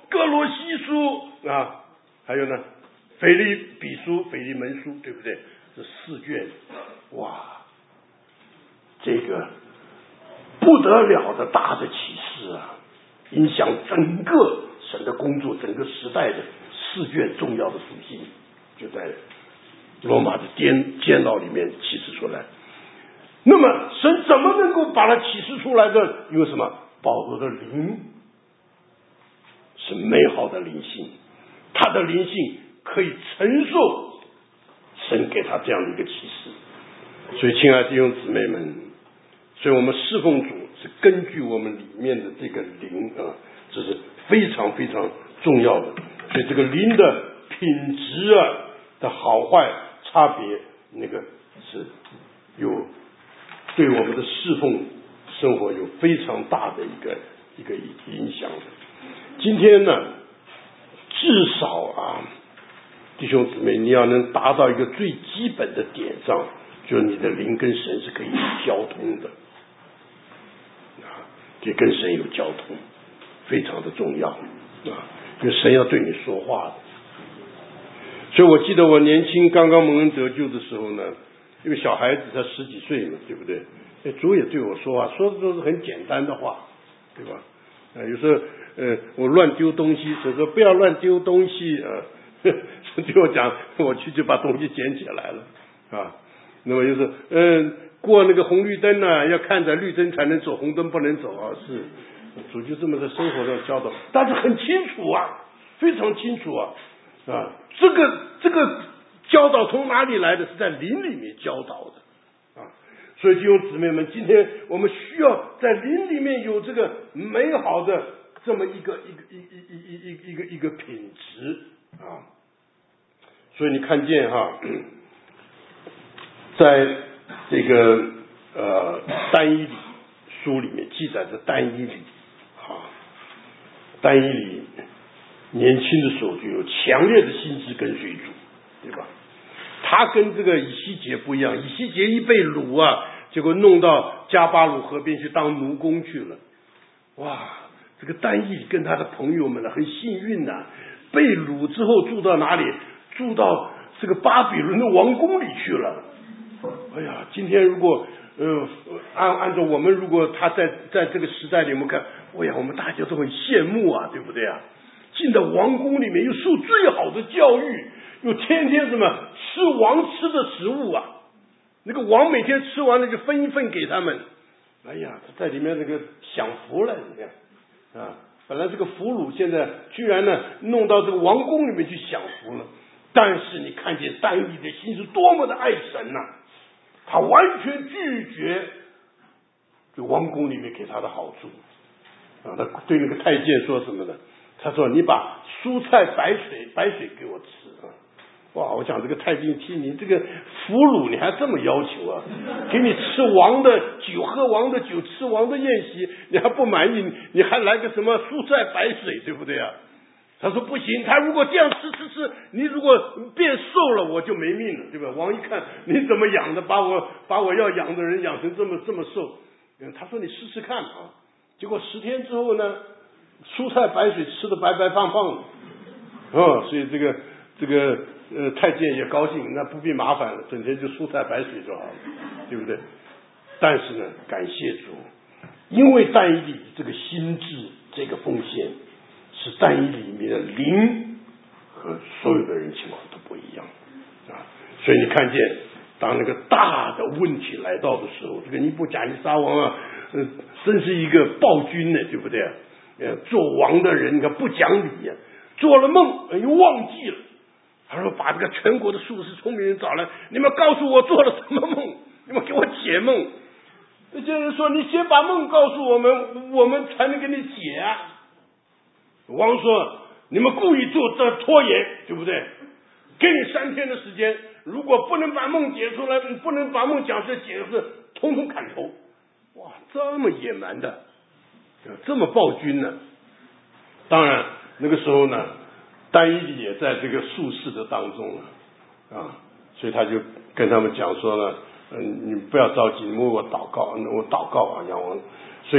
哥罗西书啊，还有呢腓立比书、腓利门书，对不对？这四卷，哇，这个不得了的大的启示啊，影响整个神的工作，整个时代的四卷重要的属性，就在罗马的监监牢里面启示出来。那么神怎么能够把它启示出来的？因为什么？保罗的灵是美好的灵性，他的灵性可以承受神给他这样的一个启示。所以亲爱的弟兄姊妹们，所以我们侍奉主是根据我们里面的这个灵啊，这是非常非常重要的。所以这个灵的品质啊的好坏差别，那个是有对我们的侍奉生活有非常大的一个一个影响的。今天呢，至少啊，弟兄姊妹，你要能达到一个最基本的点上，就是你的灵跟神是可以交通的啊，这跟神有交通，非常的重要啊，因为神要对你说话的。所以我记得我年轻刚刚蒙恩得救的时候呢，因为小孩子才十几岁嘛，对不对？主也对我说话，说的都是很简单的话，对吧？啊，有时候呃，我乱丢东西，所以说不要乱丢东西啊。对我讲，我去就把东西捡起来了啊。那么就是嗯、呃，过那个红绿灯呢、啊，要看着绿灯才能走，红灯不能走啊。是，主就这么在生活上教导，但是很清楚啊，非常清楚啊啊，这个这个教导从哪里来的？是在灵里面教导的啊。所以弟兄姊妹们，今天我们需要在灵里面有这个美好的这么一个一个一一一一一一个一个品质啊。所以你看见哈，在这个呃但以理书里面记载着但以理啊，但以理年轻的时候就有强烈的心志跟随主，对吧？他跟这个以西结不一样，以西结一被掳啊，结果弄到加巴鲁河边去当奴工去了。哇，这个但以理跟他的朋友们呢，很幸运呐、啊，被掳之后住到哪里？住到这个巴比伦的王宫里去了。哎呀，今天如果呃按按照我们如果他在在这个时代里面看，哎呀，我们大家都很羡慕啊，对不对啊？进到王宫里面又受最好的教育，又天天什么吃王吃的食物啊，那个王每天吃完了就分一份给他们。哎呀，在里面那个享福了，你看啊，本来这个俘虏现在居然呢弄到这个王宫里面去享福了。但是你看见但以理的心是多么的爱神呐、啊，他完全拒绝这王宫里面给他的好处啊。他对那个太监说什么呢？他说：“你把蔬菜白水白水给我吃啊！”哇，我想这个太监听你这个俘虏，你还这么要求啊？给你吃王的酒，喝王的酒，吃王的宴席，你还不满意？你还来个什么蔬菜白水，对不对啊？他说不行，他如果这样吃吃吃，你如果变瘦了，我就没命了，对吧？王一看你怎么养的，把我把我要养的人养成这么这么瘦，嗯，他说你试试看啊。结果十天之后呢，蔬菜白水吃的白白胖胖的，哦，所以这个这个呃太监也高兴，那不必麻烦了，整天就蔬菜白水就好了，对不对？但是呢，感谢主，因为但以理这个心智，这个奉献。是但以理里面的灵和所有的人情况都不一样啊，所以你看见当那个大的问题来到的时候，这个尼布甲尼撒王啊，呃，真是一个暴君呢，对不对？呃，做王的人你看不讲理呀、啊，做了梦又忘记了，他说把这个全国的术士聪明人找来，你们告诉我做了什么梦，你们给我解梦。那些人说你先把梦告诉我们，我们才能给你解啊。王说：“你们故意做这拖延，对不对？给你三天的时间，如果不能把梦解出来，不能把梦讲出来，解释，统统砍头。”哇，这么野蛮的，这么暴君呢？当然，那个时候呢，但以理也在这个术士的当中了啊，所以他就跟他们讲说呢，嗯，你不要着急，你为我祷告，我祷告啊，仰望。所以呢，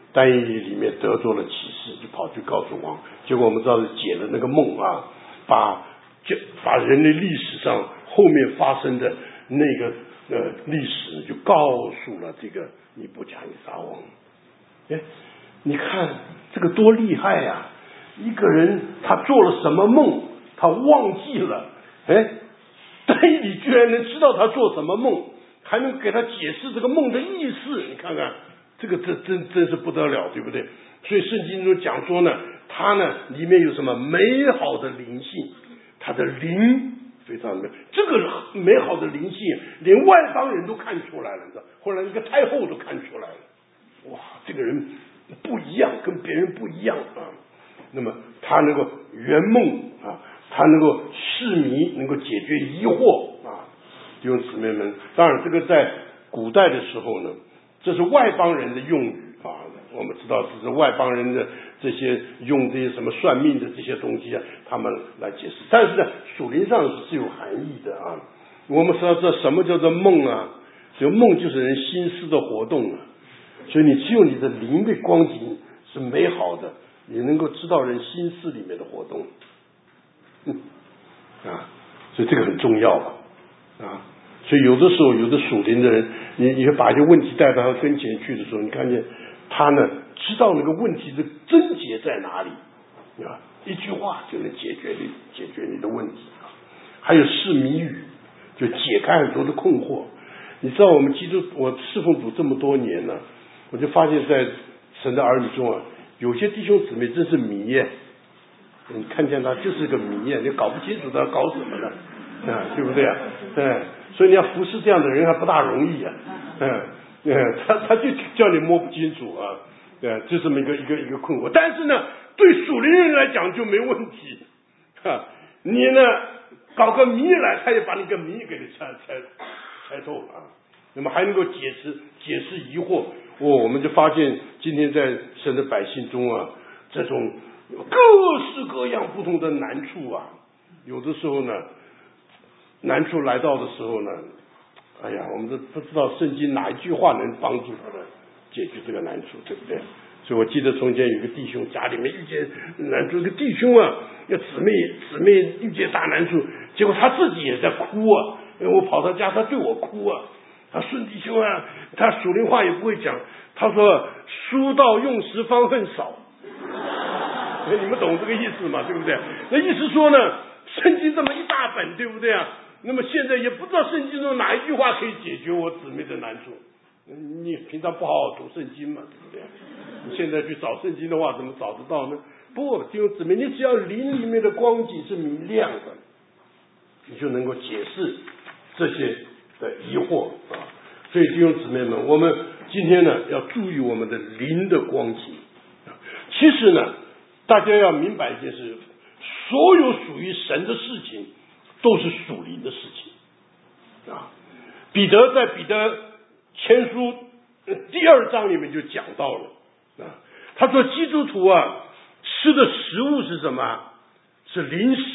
但以理里面得着了启示，就跑去告诉王。结果我们知道是解了那个梦啊，把就把人类历史上后面发生的那个呃历史就告诉了这个尼布甲尼撒王。哎，你看这个多厉害呀、啊！一个人他做了什么梦，他忘记了，哎，但以理居然能知道他做什么梦，还能给他解释这个梦的意思。你看看，这个真真真是不得了，对不对？所以圣经中讲说呢，他呢里面有什么美好的灵性，他的灵非常的这个美好的灵性，连外邦人都看出来了，你知道，后来一个太后都看出来了。哇，这个人不一样，跟别人不一样啊。那么他能够圆梦啊，他能够释谜，能够解决疑惑啊。弟兄姊妹们，当然这个在古代的时候呢，这是外邦人的用语啊。我们知道这是外邦人的这些用这些什么算命的这些东西啊，他们来解释。但是呢，属灵上是有含义的啊。我们说这什么叫做梦啊？这个梦就是人心思的活动啊。所以你只有你的灵的光景是美好的，你能够知道人心思里面的活动，嗯啊，所以这个很重要啊啊。所以有的时候，有的属灵的人，你你会把一些问题带到他跟前去的时候，你看见他呢，知道那个问题的症结在哪里啊，一句话就能解决你解决你的问题啊。还有释谜语，就解开很多的困惑。你知道我们基督，我侍奉主这么多年了，我就发现在神的儿女中啊，有些弟兄姊妹真是谜耶，你看见他就是个谜耶，你搞不清楚他搞什么了啊，对不对啊？嗯，所以你要服侍这样的人还不大容易啊，嗯嗯，他他就叫你摸不清楚啊，呃，就这么一个一个一个困惑。但是呢，对属灵人来讲就没问题，哈，你呢搞个谜来，他也把你个谜给你猜猜猜透了啊。那么还能够解释解释疑惑，哦，我们就发现今天在神的百姓中啊，这种各式各样不同的难处啊，有的时候呢，难处来到的时候呢，哎呀，我们都不知道圣经哪一句话能帮助他的解决这个难处，对不对？所以我记得从前有个弟兄家里面遇见难处，这个弟兄啊，要姊妹姊妹遇见大难处，结果他自己也在哭啊，因为我跑到家，他对我哭啊。他孙弟兄啊，他属灵话也不会讲。他说：“书到用时方恨少。”你们懂这个意思吗？对不对？那意思说呢，圣经这么一大本，对不对啊？那么现在也不知道圣经中哪一句话可以解决我姊妹的难处。你平常不好好读圣经嘛，对不对？你现在去找圣经的话，怎么找得到呢？不，弟兄姊妹，你只要灵里面的光景是明亮的，你就能够解释这些的疑惑啊。所以弟兄姊妹们，我们今天呢要注意我们的灵的光景。其实呢，大家要明白一件事，所有属于神的事情都是属灵的事情啊。彼得在彼得前书第二章里面就讲到了啊，他说基督徒啊吃的食物是什么？是灵食。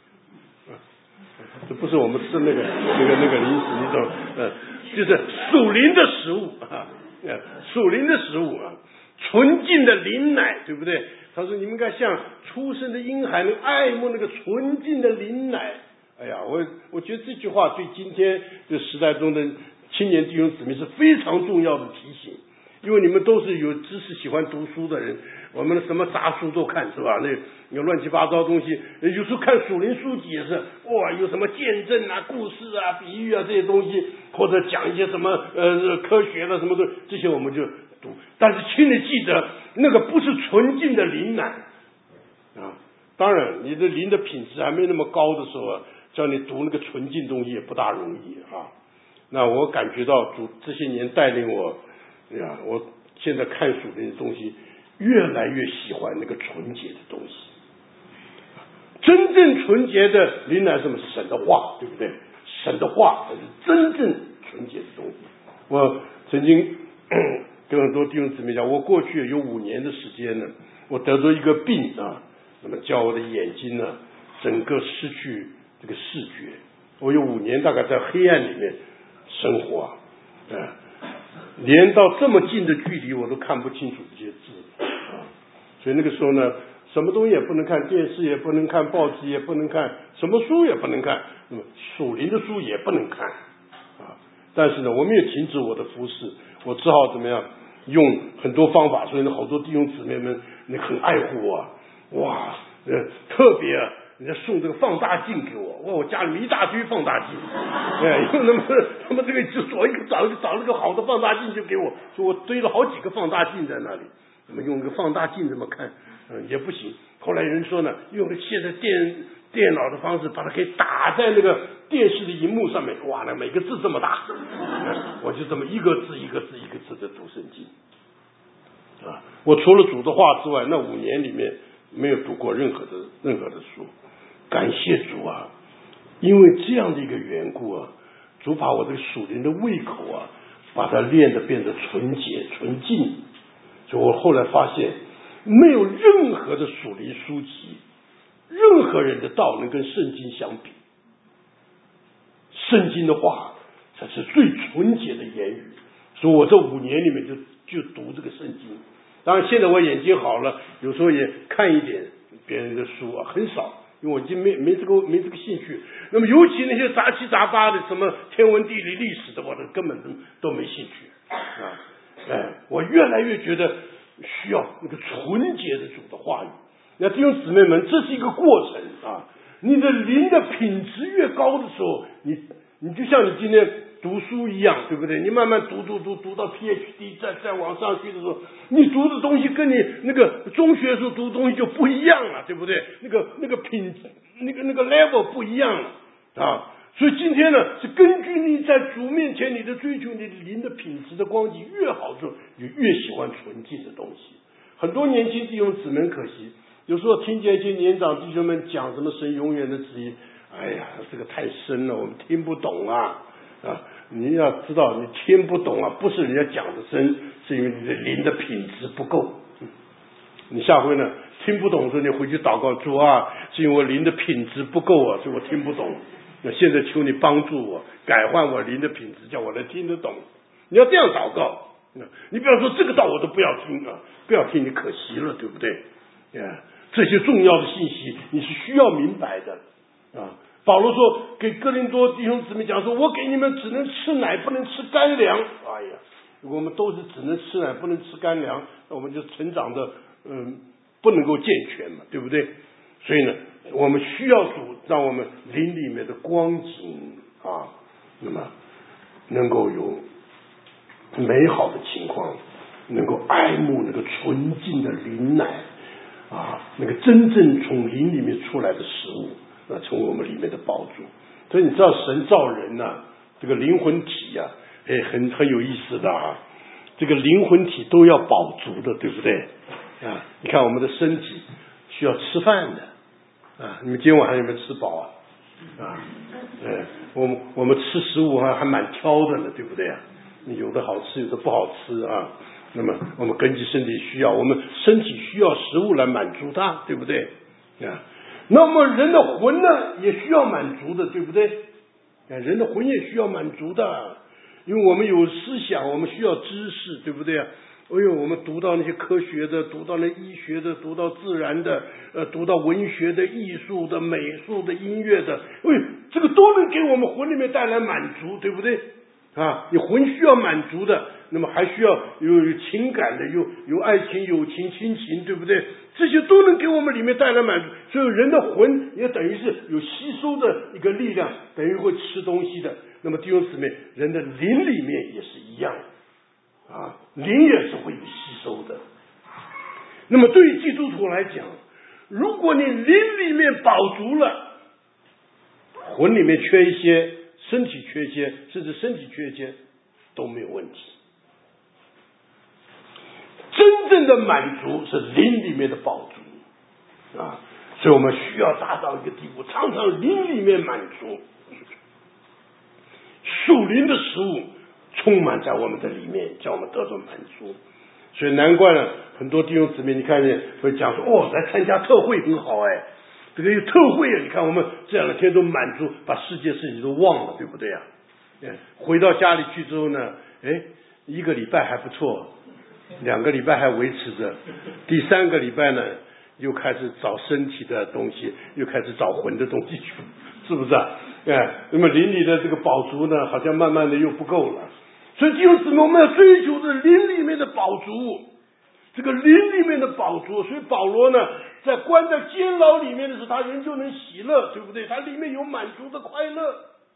这不是我们吃那个那个那个零食那种，呃，就是属灵的食物啊，呃，属灵的食物啊，纯净的灵奶，对不对？他说你们应该像出生的婴孩能爱慕那个纯净的灵奶。哎呀，我我觉得这句话对今天这个时代中的青年弟兄姊妹是非常重要的提醒，因为你们都是有知识、喜欢读书的人。我们什么杂书都看，是吧？那有乱七八糟东西，有时候看属灵书籍也是，哇，有什么见证啊、故事啊、比喻啊这些东西，或者讲一些什么呃科学的什么的，这些我们就读。但是请你记得，那个不是纯净的灵奶啊。当然，你的灵的品质还没那么高的时候啊，叫你读那个纯净东西也不大容易啊。那我感觉到主这些年带领我，呀，我现在看属灵的东西。越来越喜欢那个纯洁的东西，真正纯洁的灵奶是什么？神的话，对不对？神的话才是真正纯洁的东西。我曾经跟很多弟兄姊妹讲，我过去有五年的时间呢，我得着一个病啊，那么叫我的眼睛呢，整个失去这个视觉。我有五年大概在黑暗里面生活啊，呃连到这么近的距离我都看不清楚这些字啊，所以那个时候呢，什么东西也不能看，电视也不能看，报纸也不能看，什么书也不能看，那么属灵的书也不能看啊。但是呢，我没有停止我的服侍，我只好怎么样，用很多方法。所以呢，好多弟兄姊妹们那很爱护我，哇，呃，特别啊，人家送这个放大镜给我，哇，我家里面一大堆放大镜，哎，那么那么这个就找一个找一个找了个好的放大镜就给我，说我堆了好几个放大镜在那里，那么用个放大镜这么看，嗯，也不行。后来人说呢，用个现在电电脑的方式把它给打在那个电视的荧幕上面，哇，那每个字这么大，我就这么一个字一个字一个字的读圣经啊。我除了主的话之外，那五年里面没有读过任何的任何的书。感谢主啊，因为这样的一个缘故啊，主把我这个属灵的胃口啊，把它练得变得纯洁纯净。所以我后来发现，没有任何的属灵书籍，任何人的道能跟圣经相比。圣经的话才是最纯洁的言语，所以我这五年里面就就读这个圣经。当然现在我眼睛好了，有时候也看一点别人的书啊，很少，因为我已经没没这个没这个兴趣。那么尤其那些杂七杂八的什么天文地理历史的，我都根本都都没兴趣啊。哎，我越来越觉得需要那个纯洁的主的话语。那弟兄姊妹们，这是一个过程啊。你的灵的品质越高的时候，你你就像你今天读书一样，对不对？你慢慢读读读读到 P H D 再再往上去的时候，你读的东西跟你那个中学时候读的东西就不一样了，对不对？那个那个品那个那个 level 不一样了啊。所以今天呢，是根据你在主面前你的追求，你的灵的品质的光景越好的时候，你越喜欢纯净的东西。很多年轻弟兄姊妹可惜，有时候听见一些年长弟兄们讲什么神永远的旨意，哎呀，这个太深了，我们听不懂啊啊！你要知道，你听不懂啊，不是人家讲的深，是因为你的灵的品质不够。你下回呢听不懂的时候，你回去祷告主啊，是因为我灵的品质不够啊，所以我听不懂。那现在求你帮助我改换我灵的品质，叫我能听得懂。你要这样祷告。你不要说这个道我都不要听啊，不要听你可惜了，对不对？啊，这些重要的信息你是需要明白的啊。保罗说给哥林多弟兄姊妹讲说，我给你们只能吃奶不能吃干粮。哎呀，如果我们都是只能吃奶不能吃干粮，那我们就成长的嗯不能够健全嘛，对不对？所以呢，我们需要主让我们灵里面的光景啊，那么能够有美好的情况，能够爱慕那个纯净的灵奶啊，那个真正从灵里面出来的食物，那成为我们里面的宝珠。所以你知道神造人呐、啊，这个灵魂体啊，哎，很很有意思的啊。这个灵魂体都要饱足的，对不对啊？你看我们的身体需要吃饭的啊，你们今天晚上有没有吃饱啊？啊，哎，我们我们吃食物还还蛮挑的呢，对不对啊？有的好吃，有的不好吃啊。那么我们根据身体需要，我们身体需要食物来满足它，对不对啊？那么人的魂呢，也需要满足的，对不对？啊，人的魂也需要满足的，因为我们有思想，我们需要知识，对不对啊？哎呦，我们读到那些科学的，读到那医学的，读到自然的，呃，读到文学的、艺术的、美术的、音乐的，哎，这个都能给我们魂里面带来满足，对不对？啊，你魂需要满足的，那么还需要有有情感的，有有爱情、友情、亲情，对不对？这些都能给我们里面带来满足。所以人的魂也等于是有吸收的一个力量，等于会吃东西的。那么弟兄姊妹，人的灵里面也是一样啊，灵也是会吸收的。那么对于基督徒来讲，如果你灵里面饱足了，魂里面缺一些，身体缺一些，甚至身体缺一些都没有问题。真正的满足是灵里面的饱足啊，所以我们需要达到一个地步，常常灵里面满足，属灵的食物充满在我们的里面，叫我们得到满足。所以难怪呢，很多弟兄姊妹你看见会讲说，哦，来参加特会很好哎，这个有特会啊，你看我们这两天都满足，把世界事情都忘了，对不对啊？回到家里去之后呢，哎， 一个礼拜还不错，两个礼拜还维持着，第三个礼拜呢，又开始找身体的东西，又开始找魂的东西去，是不是啊？哎，那么灵里的这个宝足呢，好像慢慢的又不够了。所以弟兄姊妹，我们要追求着灵里面的宝足，这个灵里面的宝足。所以保罗呢，在关在监牢里面的时候，他仍旧能喜乐，对不对？他里面有满足的快乐。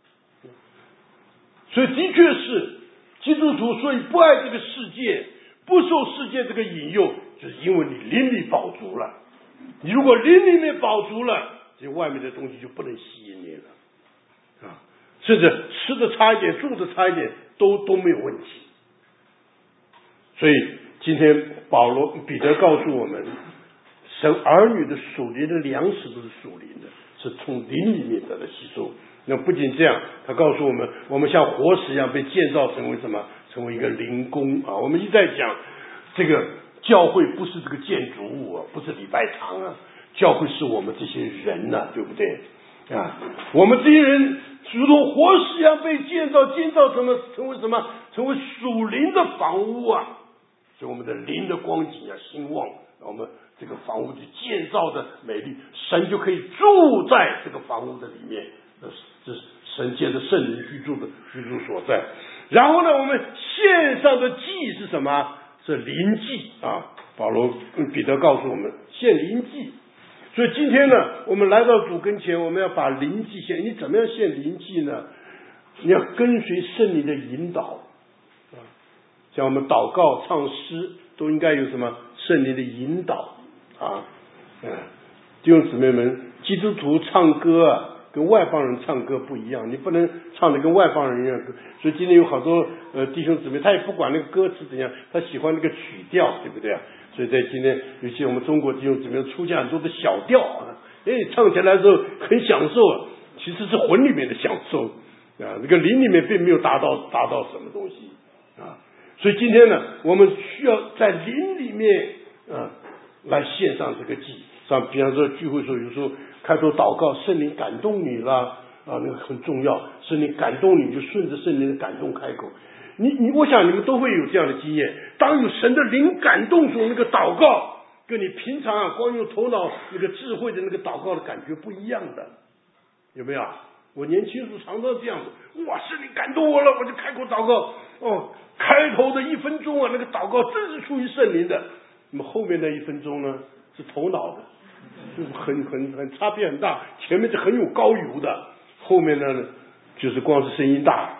所以的确是基督徒，所以不爱这个世界，不受世界这个引诱，就是因为你灵里饱足了。你如果灵里面饱足了，这外面的东西就不能吸引你了啊！甚至吃的差一点，住的差一点，都都没有问题。所以今天保罗彼得告诉我们，神儿女的属灵的粮食都是属灵的，是从灵里面得的吸收。那不仅这样，他告诉我们，我们像活石一样被建造成为什么？成为一个灵宫啊！我们一再讲，这个教会不是这个建筑物啊，不是礼拜堂啊，教会是我们这些人呐、啊，对不对啊？我们这些人如同活石一样被建造，建造成了成为什么？成为属灵的房屋啊！所以我们的灵的光景啊兴旺，我们这个房屋就建造的美丽，神就可以住在这个房屋的里面。这是神借着圣灵居住的居住所在。然后呢，我们献上的祭是什么？是灵祭啊！保罗彼得告诉我们，献灵祭。所以今天呢，我们来到主跟前，我们要把灵祭献。你怎么样献灵祭呢？你要跟随圣灵的引导啊！像我们祷告、唱诗，都应该有什么圣灵的引导啊！嗯，弟兄姊妹们，基督徒唱歌啊，跟外邦人唱歌不一样，你不能唱的跟外邦人一样。所以今天有好多呃弟兄姊妹，他也不管那个歌词怎样，他喜欢那个曲调，对不对啊？所以在今天，尤其我们中国弟兄姊妹出现很多的小调啊，哎，唱起来的时候很享受啊，其实是魂里面的享受啊，这个灵里面并没有达到达到什么东西啊。所以今天呢，我们需要在灵里面啊来献上这个祭。像比方说聚会的时候，有时候开头祷告，圣灵感动你了啊，那个很重要。圣灵感动你，就顺着圣灵的感动开口。你你，我想你们都会有这样的经验。当有神的灵感动中，那个祷告跟你平常啊光用头脑那个智慧的那个祷告的感觉不一样的，有没有？我年轻时候常常这样子，哇，圣灵感动我了，我就开口祷告。哦，开头的一分钟啊，那个祷告真是出于圣灵的。那么后面那一分钟呢，是头脑的。就是很很很差别很大，前面是很有高油的，后面呢就是光是声音大。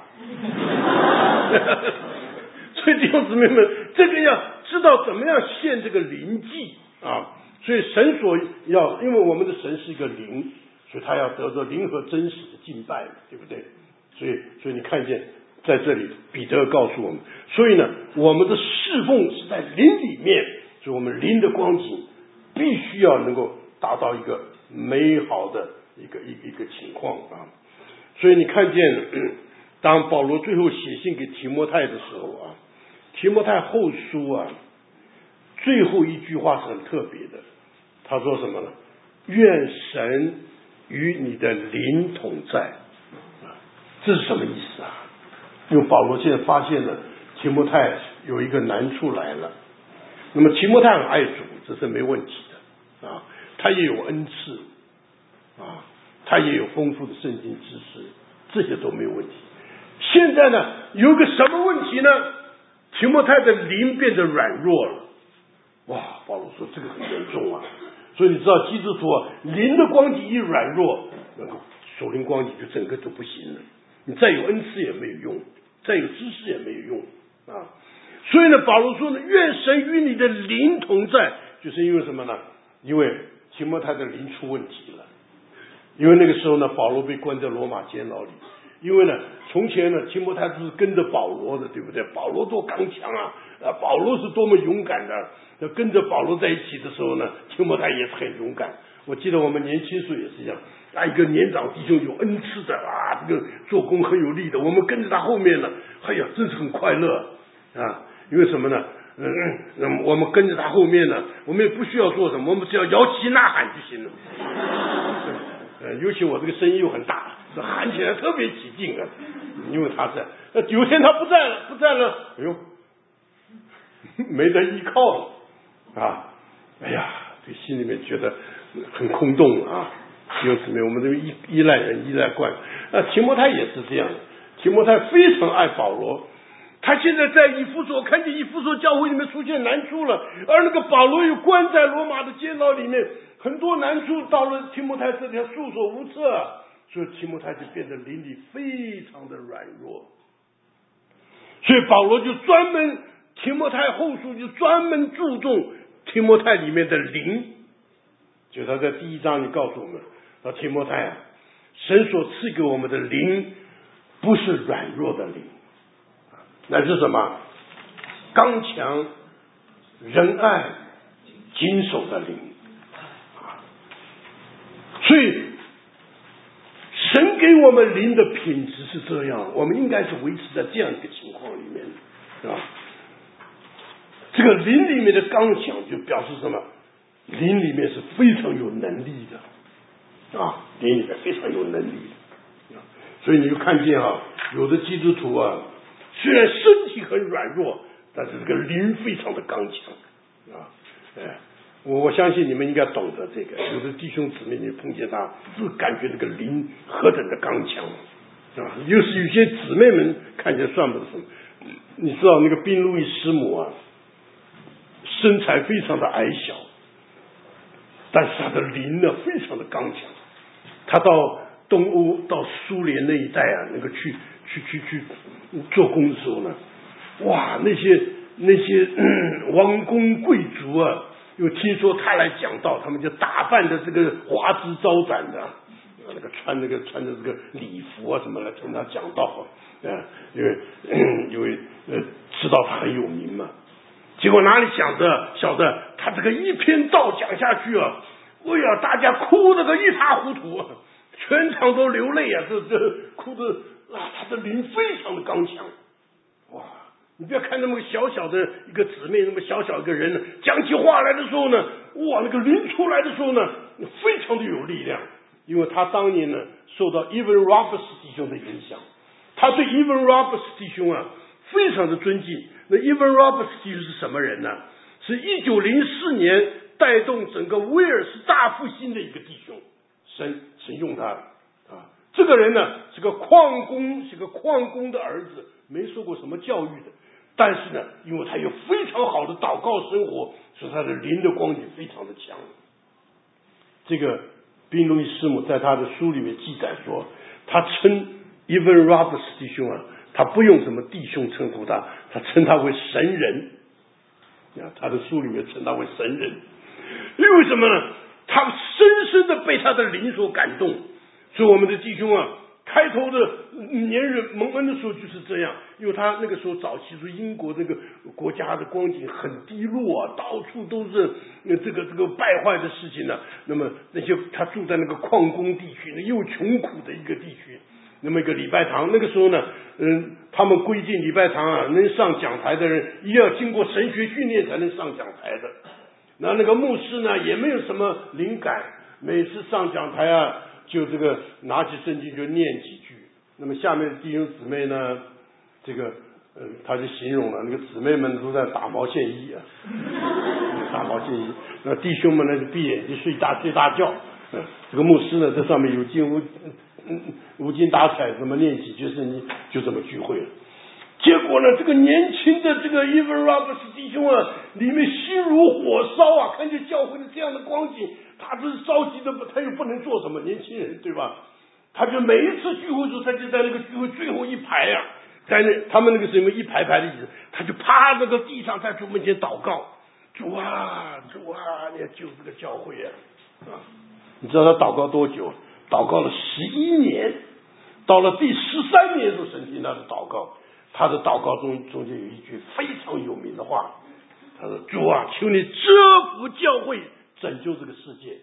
所以弟兄姊妹们，这个要知道怎么样献这个灵祭啊。所以神所要，因为我们的神是一个灵，所以他要得到灵和真实的敬拜，对不对？所以所以你看见在这里彼得告诉我们，所以呢，我们的侍奉是在灵里面，所以我们灵的光景必须要能够达到一个美好的一个一个一个情况啊。所以你看见当保罗最后写信给提摩太的时候啊，提摩太后书啊最后一句话是很特别的，他说什么呢？愿神与你的灵同在啊，这是什么意思啊？因为保罗现在发现了提摩太有一个难处来了。那么提摩太很爱主，这是没问题的啊，他也有恩赐啊，他也有丰富的圣经知识，这些都没有问题。现在呢，有个什么问题呢？提摩太的灵变得软弱了。哇，保罗说这个很严重啊。所以你知道基督徒啊，灵的光景一软弱，那个属灵光景就整个都不行了。你再有恩赐也没有用，再有知识也没有用啊。所以呢，保罗说呢，愿神与你的灵同在，就是因为什么呢？因为提摩太的灵出问题了。因为那个时候呢，保罗被关在罗马监牢里。因为呢，从前呢，提摩太都是跟着保罗的，对不对？保罗多刚强啊！啊，保罗是多么勇敢的。那跟着保罗在一起的时候呢，提摩太也是很勇敢。我记得我们年轻时候也是一样，啊，一个年长弟兄有恩赐的啊，这个做工很有力的，我们跟着他后面呢，哎呀，真是很快乐啊！因为什么呢？嗯嗯，我们跟着他后面呢，我们也不需要做什么，我们只要摇旗呐喊就行了。呃，尤其我这个声音又很大，喊起来特别起劲啊，因为他在。那有天他不在了，不在了，哎呦， 没得依靠了啊！哎呀，这心里面觉得很空洞啊。弟兄姊妹，我们这个依依赖人依赖惯了。那提摩太也是这样的，提摩太非常爱保罗。他现在在以弗所看见以弗所教会里面出现难处了，而那个保罗又关在罗马的监牢里面，很多难处到了提摩太这里束手无策，所以提摩太就变得灵里非常的软弱。所以保罗就专门提摩太后书就专门注重提摩太里面的灵，就他在第一章里告诉我们，说提摩太啊，神所赐给我们的灵不是软弱的灵，那是什么？刚强、仁爱、谨守的灵。所以神给我们灵的品质是这样，我们应该是维持在这样一个情况里面，是吧？这个灵里面的刚强就表示什么？灵里面是非常有能力的啊，灵里面非常有能力的。所以你就看见啊，有的基督徒啊，虽然身体很软弱，但是这个灵非常的刚强啊！哎，我我相信你们应该懂得这个。有的弟兄姊妹，你碰见他，就感觉这个灵何等的刚强啊！又是有些姊妹们看见算不得什么。你知道那个宾路易师母啊，身材非常的矮小，但是他的灵呢非常的刚强。他到东欧到苏联那一带啊，那个去去去去做工的时候呢，哇，那些那些、嗯、王公贵族啊，又听说他来讲道，他们就打扮的这个花枝招展的，那个穿那个穿着这个礼服啊什么来听他讲道啊，因为、嗯、因为呃知道他很有名嘛，结果哪里想着晓得他这个一篇道讲下去啊，哎呀，大家哭得个一塌糊涂啊，全场都流泪啊，这这哭的啊，他的灵非常的刚强，哇！你不要看那么小小的一个姊妹，那么小小一个人呢，讲起话来的时候呢，哇，那个灵出来的时候呢，非常的有力量，因为他当年呢受到 Evan Roberts 弟兄的影响，他对 Evan Roberts 弟兄啊非常的尊敬。那 Evan Roberts 弟兄是什么人呢？是一九零四年带动整个威尔士大复兴的一个弟兄，神神用他啊。这个人呢是个矿工，是个矿工的儿子，没受过什么教育的，但是呢，因为他有非常好的祷告生活，所以他的灵的光景非常的强。这个宾路易师母在他的书里面记载说，他称 Evan Roberts 弟兄啊，他不用什么弟兄称呼他，他称他为神人。他的书里面称他为神人，因为什么呢？他深深的被他的灵所感动。所以我们的弟兄啊，开头的年人蒙恩的时候就是这样，因为他那个时候早期是英国这个国家的光景很低落啊，到处都是这个这个败坏的事情呢、啊。那么那些他住在那个矿工地区，又穷苦的一个地区。那么一个礼拜堂，那个时候呢，嗯，他们规定礼拜堂啊，能上讲台的人一定要经过神学训练才能上讲台的。那那个牧师呢，也没有什么灵感，每次上讲台啊，就这个拿起圣经就念几句。那么下面的弟兄姊妹呢，这个嗯，他就形容了那个姊妹们都在打毛线衣啊，打毛线衣。那弟兄们呢就闭眼睛睡大睡大觉。嗯，这个牧师呢在上面有进无嗯无精打采，怎么念几句圣经，就这么聚会了。结果呢，这个年轻的这个 Evan Roberts 弟兄啊，里面心如火烧啊，看见教会的这样的光景，他真是着急的，他又不能做什么，年轻人对吧？他就每一次聚会的时候，他就在那个聚会最后一排啊，在那他们那个时候一排排的椅子，他就趴那个地上在主面前祷告，主啊主啊，你要救这个教会啊啊！你知道他祷告多久？祷告了十一年，到了第十三年的时候，神听他的祷告。他的祷告中中间有一句非常有名的话，他说：“主啊，求你折服教会，拯救这个世界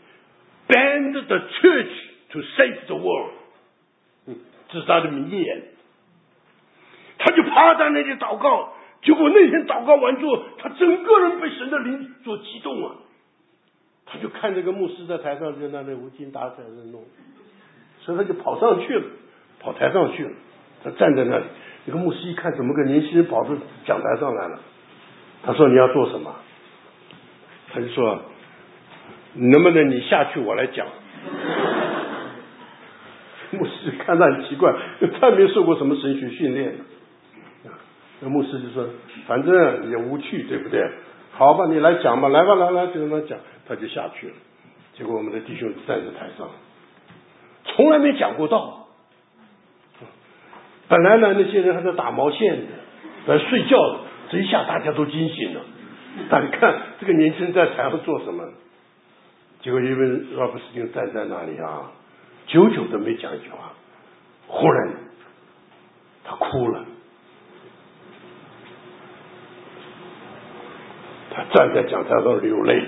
，Bend the church to save the world。”嗯，这是他的名言。他就趴在那里祷告，结果那天祷告完之后，他整个人被神的灵所激动啊！他就看这个牧师在台上就在那无精打采的弄，所以他就跑上去了，跑台上去了。他站在那里，这个牧师一看，怎么个年轻人跑到讲台上来了？ 他说你要做什么？他就说能不能你下去我来讲。牧师看他很奇怪，他没受过什么神学训练。那牧师就说反正也无趣，对不对？好吧，你来讲吧，来吧，来来，就让他讲。他就下去了。结果我们的弟兄站在台上，从来没讲过道。本来呢，那些人还在打毛线的，在睡觉的，这一下大家都惊醒了。大家看这个年轻人在台上做什么？结果因为罗伯斯汀站在那里啊，久久都没讲一句话。忽然他哭了，他站在讲台上流泪。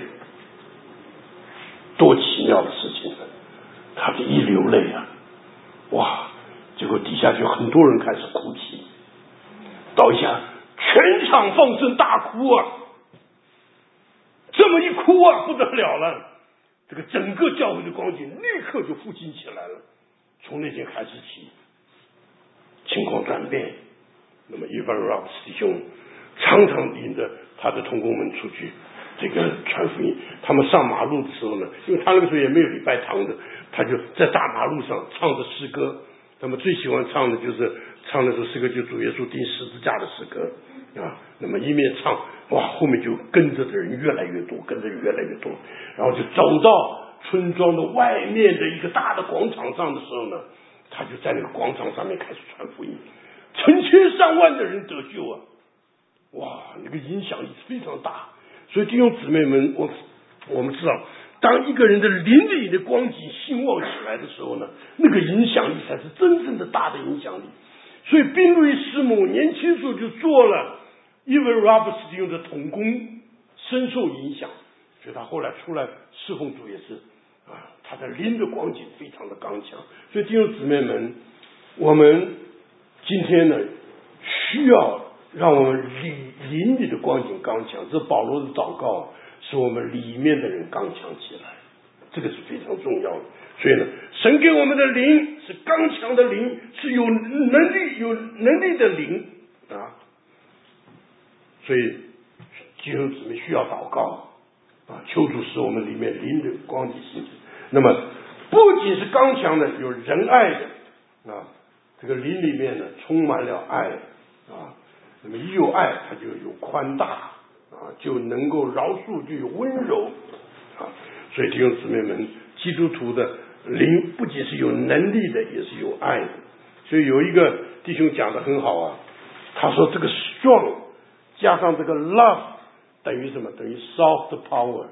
多奇妙的事情呢！他这一流泪啊，哇！结果底下就很多人开始哭泣，倒下全场放声大哭啊！这么一哭啊，不得了了，这个整个教会的光景立刻就复兴起来了。从那天开始起，情况转变。那么伊凡·拉布斯弟兄常常领着他的同工们出去这个传福音。他们上马路的时候呢，因为他那个时候也没有礼拜堂的，他就在大马路上唱着诗歌。那么最喜欢唱的就是唱的这首诗歌，就主耶稣钉十字架的诗歌啊。那么一面唱，哇，后面就跟着的人越来越多，跟着越来越多，然后就走到村庄的外面的一个大的广场上的时候呢，他就在那个广场上面开始传福音，成千上万的人得救啊！哇，那个影响力非常大。所以弟兄姊妹们，我我们知道，当一个人的灵里的光景兴旺起来的时候呢，那个影响力才是真正的大的影响力。所以宾瑞师母年轻时候就做了伊文·罗伯斯弟兄的同工，深受影响，所以他后来出来侍奉主也是啊，他的灵的光景非常的刚强。所以弟兄姊妹们，我们今天呢，需要让我们里灵里的光景刚强，这保罗的祷告使我们里面的人刚强起来，这个是非常重要的。所以呢，神给我们的灵是刚强的灵，是有能力有能力的灵啊。所以弟兄姊妹需要祷告啊，求主使我们里面灵的光景兴起。那么不仅是刚强的，有仁爱的啊，这个灵里面呢充满了爱啊。那么一有爱，它就有宽大啊，就能够饶恕，就有温柔啊。所以弟兄姊妹们，基督徒的灵不仅是有能力的，也是有爱的。所以有一个弟兄讲得很好啊，他说这个 strong 加上这个 love 等于什么？等于 soft power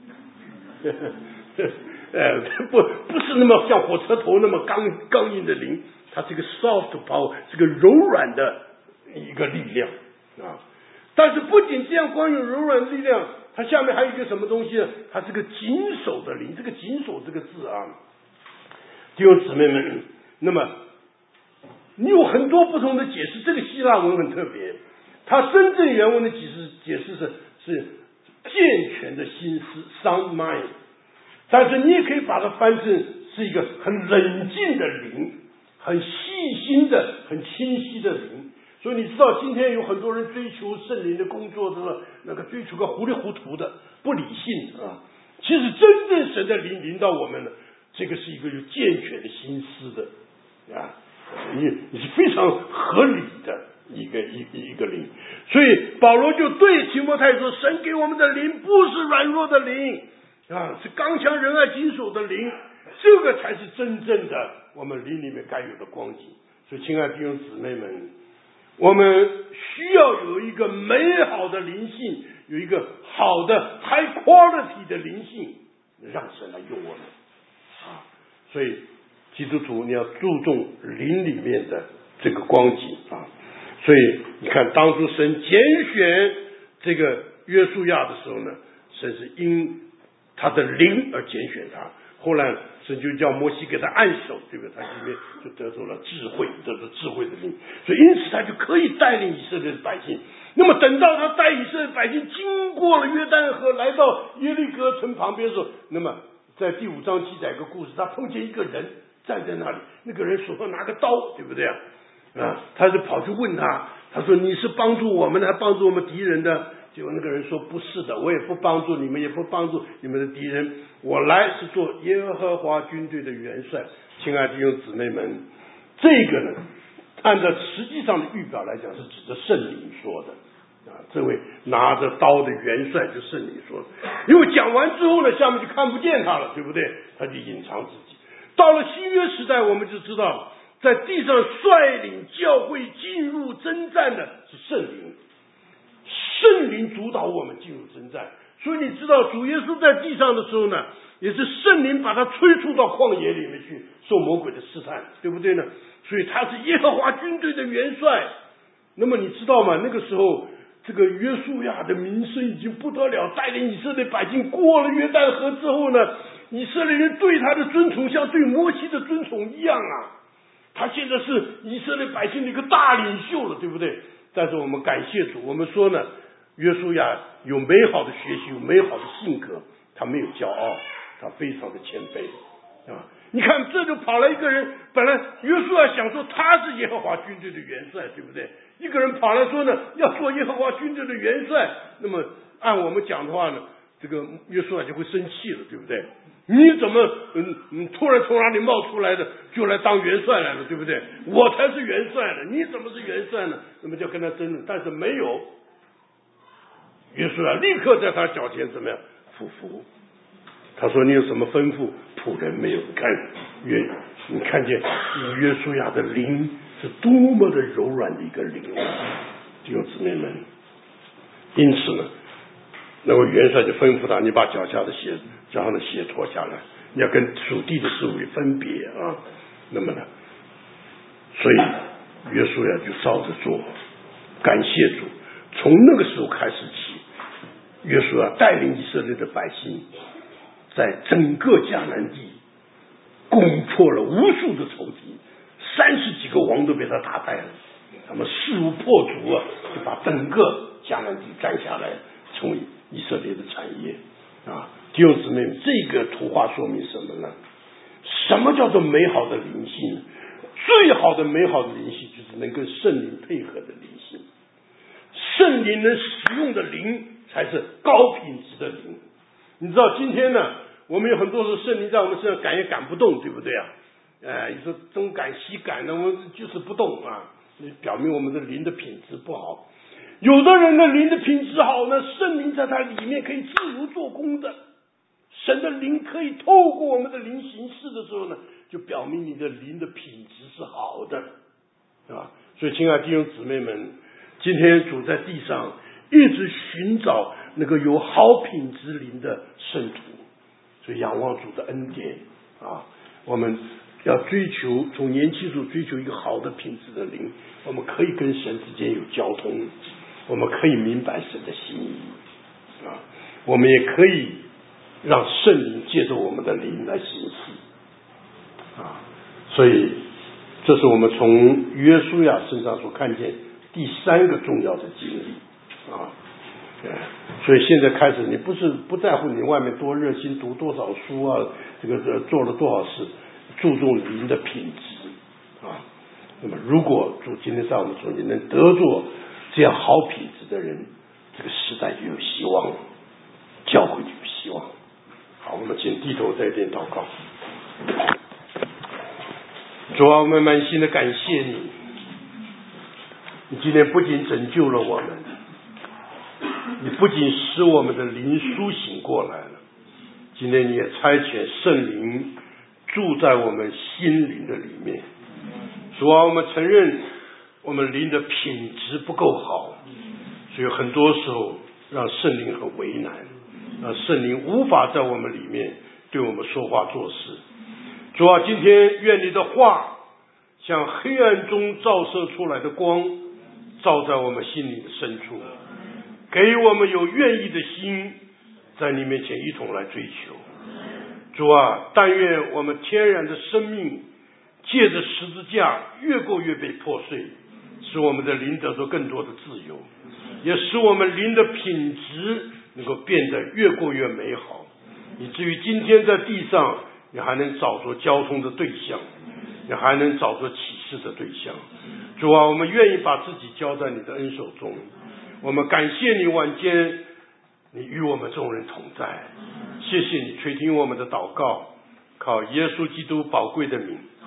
呃，不不是那么像火车头那么刚刚硬的灵，它是个 soft power， 是个柔软的一个力量啊。但是不仅这样，光有柔软力量，它下面还有一个什么东西呢？它是个谨守的灵。这个谨守这个字啊，弟兄姊妹们，那么你有很多不同的解释。这个希腊文很特别，它真正原文的解释解释是是健全的心思 sound mind， 但是你也可以把它翻成是一个很冷静的灵，很细心的很清晰的灵。所以你知道今天有很多人追求圣灵的工作的那个追求个糊里糊涂的不理性啊，其实真正神的灵临到我们了，这个是一个有健全的心思的啊，你你是非常合理的一个一一个灵。所以保罗就对提摩太说，神给我们的灵不是软弱的灵啊，是刚强仁爱谨守的灵，这个才是真正的我们灵里面该有的光景。所以亲爱的弟兄姊妹们，我们需要有一个美好的灵性，有一个好的 high quality 的灵性，让神来用我们啊。所以基督徒你要注重灵里面的这个光景啊。所以你看，当初神拣选这个约书亚的时候呢，神是因他的灵而拣选他。后来神就叫摩西给他按手，对不对？他里面就得到了智慧，得到智慧的灵，所以因此他就可以带领以色列的百姓。那么等到他带以色列百姓经过了约旦河，来到耶利哥城旁边的时候，那么在第五章记载一个故事，他碰见一个人站在那里，那个人手上拿个刀，对不对啊？啊，他就跑去问他，他说你是帮助我们还帮助我们敌人的？ 结果那个人说不是的，我也不帮助你们，也不帮助你们的敌人，我来是做耶和华军队的元帅。亲爱的弟兄姊妹们，这个呢按照实际上的预表来讲是指着圣灵说的啊，这位拿着刀的元帅就圣灵说的。因为讲完之后呢，下面就看不见他了，对不对？他就隐藏自己。到了新约时代，我们就知道在地上率领教会进入征战的是圣灵，圣灵主导我们进入征战。所以你知道主耶稣在地上的时候呢，也是圣灵把他催促到旷野里面去受魔鬼的试探，对不对呢？所以他是耶和华军队的元帅。那么你知道吗？那个时候这个约书亚的名声已经不得了，带领以色列百姓过了约旦河之后呢，以色列人对他的尊崇像对摩西的尊崇一样啊。他现在是以色列百姓的一个大领袖了，对不对？但是我们感谢主，我们说呢，约书亚有美好的学习，有美好的性格，他没有骄傲，他非常的谦卑啊。你看这就跑来一个人，本来约书亚想说他是耶和华军队的元帅，对不对？一个人跑来说呢，要做耶和华军队的元帅，那么按我们讲的话呢，这个约书亚就会生气了，对不对？你怎么嗯嗯突然从哪里冒出来的就来当元帅来了，对不对？我才是元帅呢，你怎么是元帅呢？那么就跟他争论，但是没有，约书亚立刻在他脚前怎么样俯伏。他说你有什么吩咐？仆人没有。看约，你看见约书亚的灵是多么的柔软的一个灵，弟兄姊妹们。因此呢，那位元帅就吩咐他，你把脚下的鞋脚上的鞋脱下来，你要跟属地的事物分别啊。那么呢，所以约书亚就照着做，感谢主。从那个时候开始起，约书亚带领以色列的百姓在整个迦南地攻破了无数的仇敌，三十几个王都被他打败了，他们势如破竹啊，就把整个迦南地占下来，成为以色列的产业啊。弟兄姊妹，这个图画说明什么呢？什么叫做美好的灵性？最好的美好的灵性就是能跟圣灵配合的灵性，圣灵能使用的灵才是高品质的灵。你知道今天呢，我们有很多时候圣灵在我们身上赶也赶不动，对不对啊？哎，你说东赶西赶的，我们就是不动啊，表明我们的灵的品质不好。有的人的灵的品质好呢，圣灵在他里面可以自如做工的，神的灵可以透过我们的灵行事的时候呢，就表明你的灵的品质是好的，是吧？所以亲爱的弟兄姊妹们，今天主在地上一直寻找那个有好品质灵的圣徒，所以仰望主的恩典啊，我们要追求，从年轻处追求一个好的品质的灵，我们可以跟神之间有交通，我们可以明白神的心意啊，我们也可以让圣灵借着我们的灵来行事啊。所以这是我们从约书亚身上所看见第三个重要的经历啊。所以现在开始，你不是不在乎你外面多热心读多少书啊，这个这做了多少事，注重灵的品质啊。那么如果主今天在我们中间能得着这样好品质的人，这个时代就有希望了，教会就有希望。好，我们请低头在一边祷告。主啊，我们满心的感谢你，你今天不仅拯救了我们，你不仅使我们的灵苏醒过来了，今天你也差遣圣灵住在我们心灵的里面。主啊，我们承认我们灵的品质不够好，所以很多时候让圣灵很为难，让圣灵无法在我们里面对我们说话做事。主啊，今天愿你的话像黑暗中照射出来的光，照在我们心灵的深处，给我们有愿意的心，在你面前一同来追求。主啊，但愿我们天然的生命借着十字架越过越被破碎，使我们的灵得到更多的自由，也使我们灵的品质能够变得越过越美好，以至于今天在地上你还能找着交通的对象，你还能找着启示的对象。主啊，我们愿意把自己交在你的恩手中， 我们感谢你晚间你与我们众人同在，谢谢你垂听我们的祷告，靠耶稣基督宝贵的名。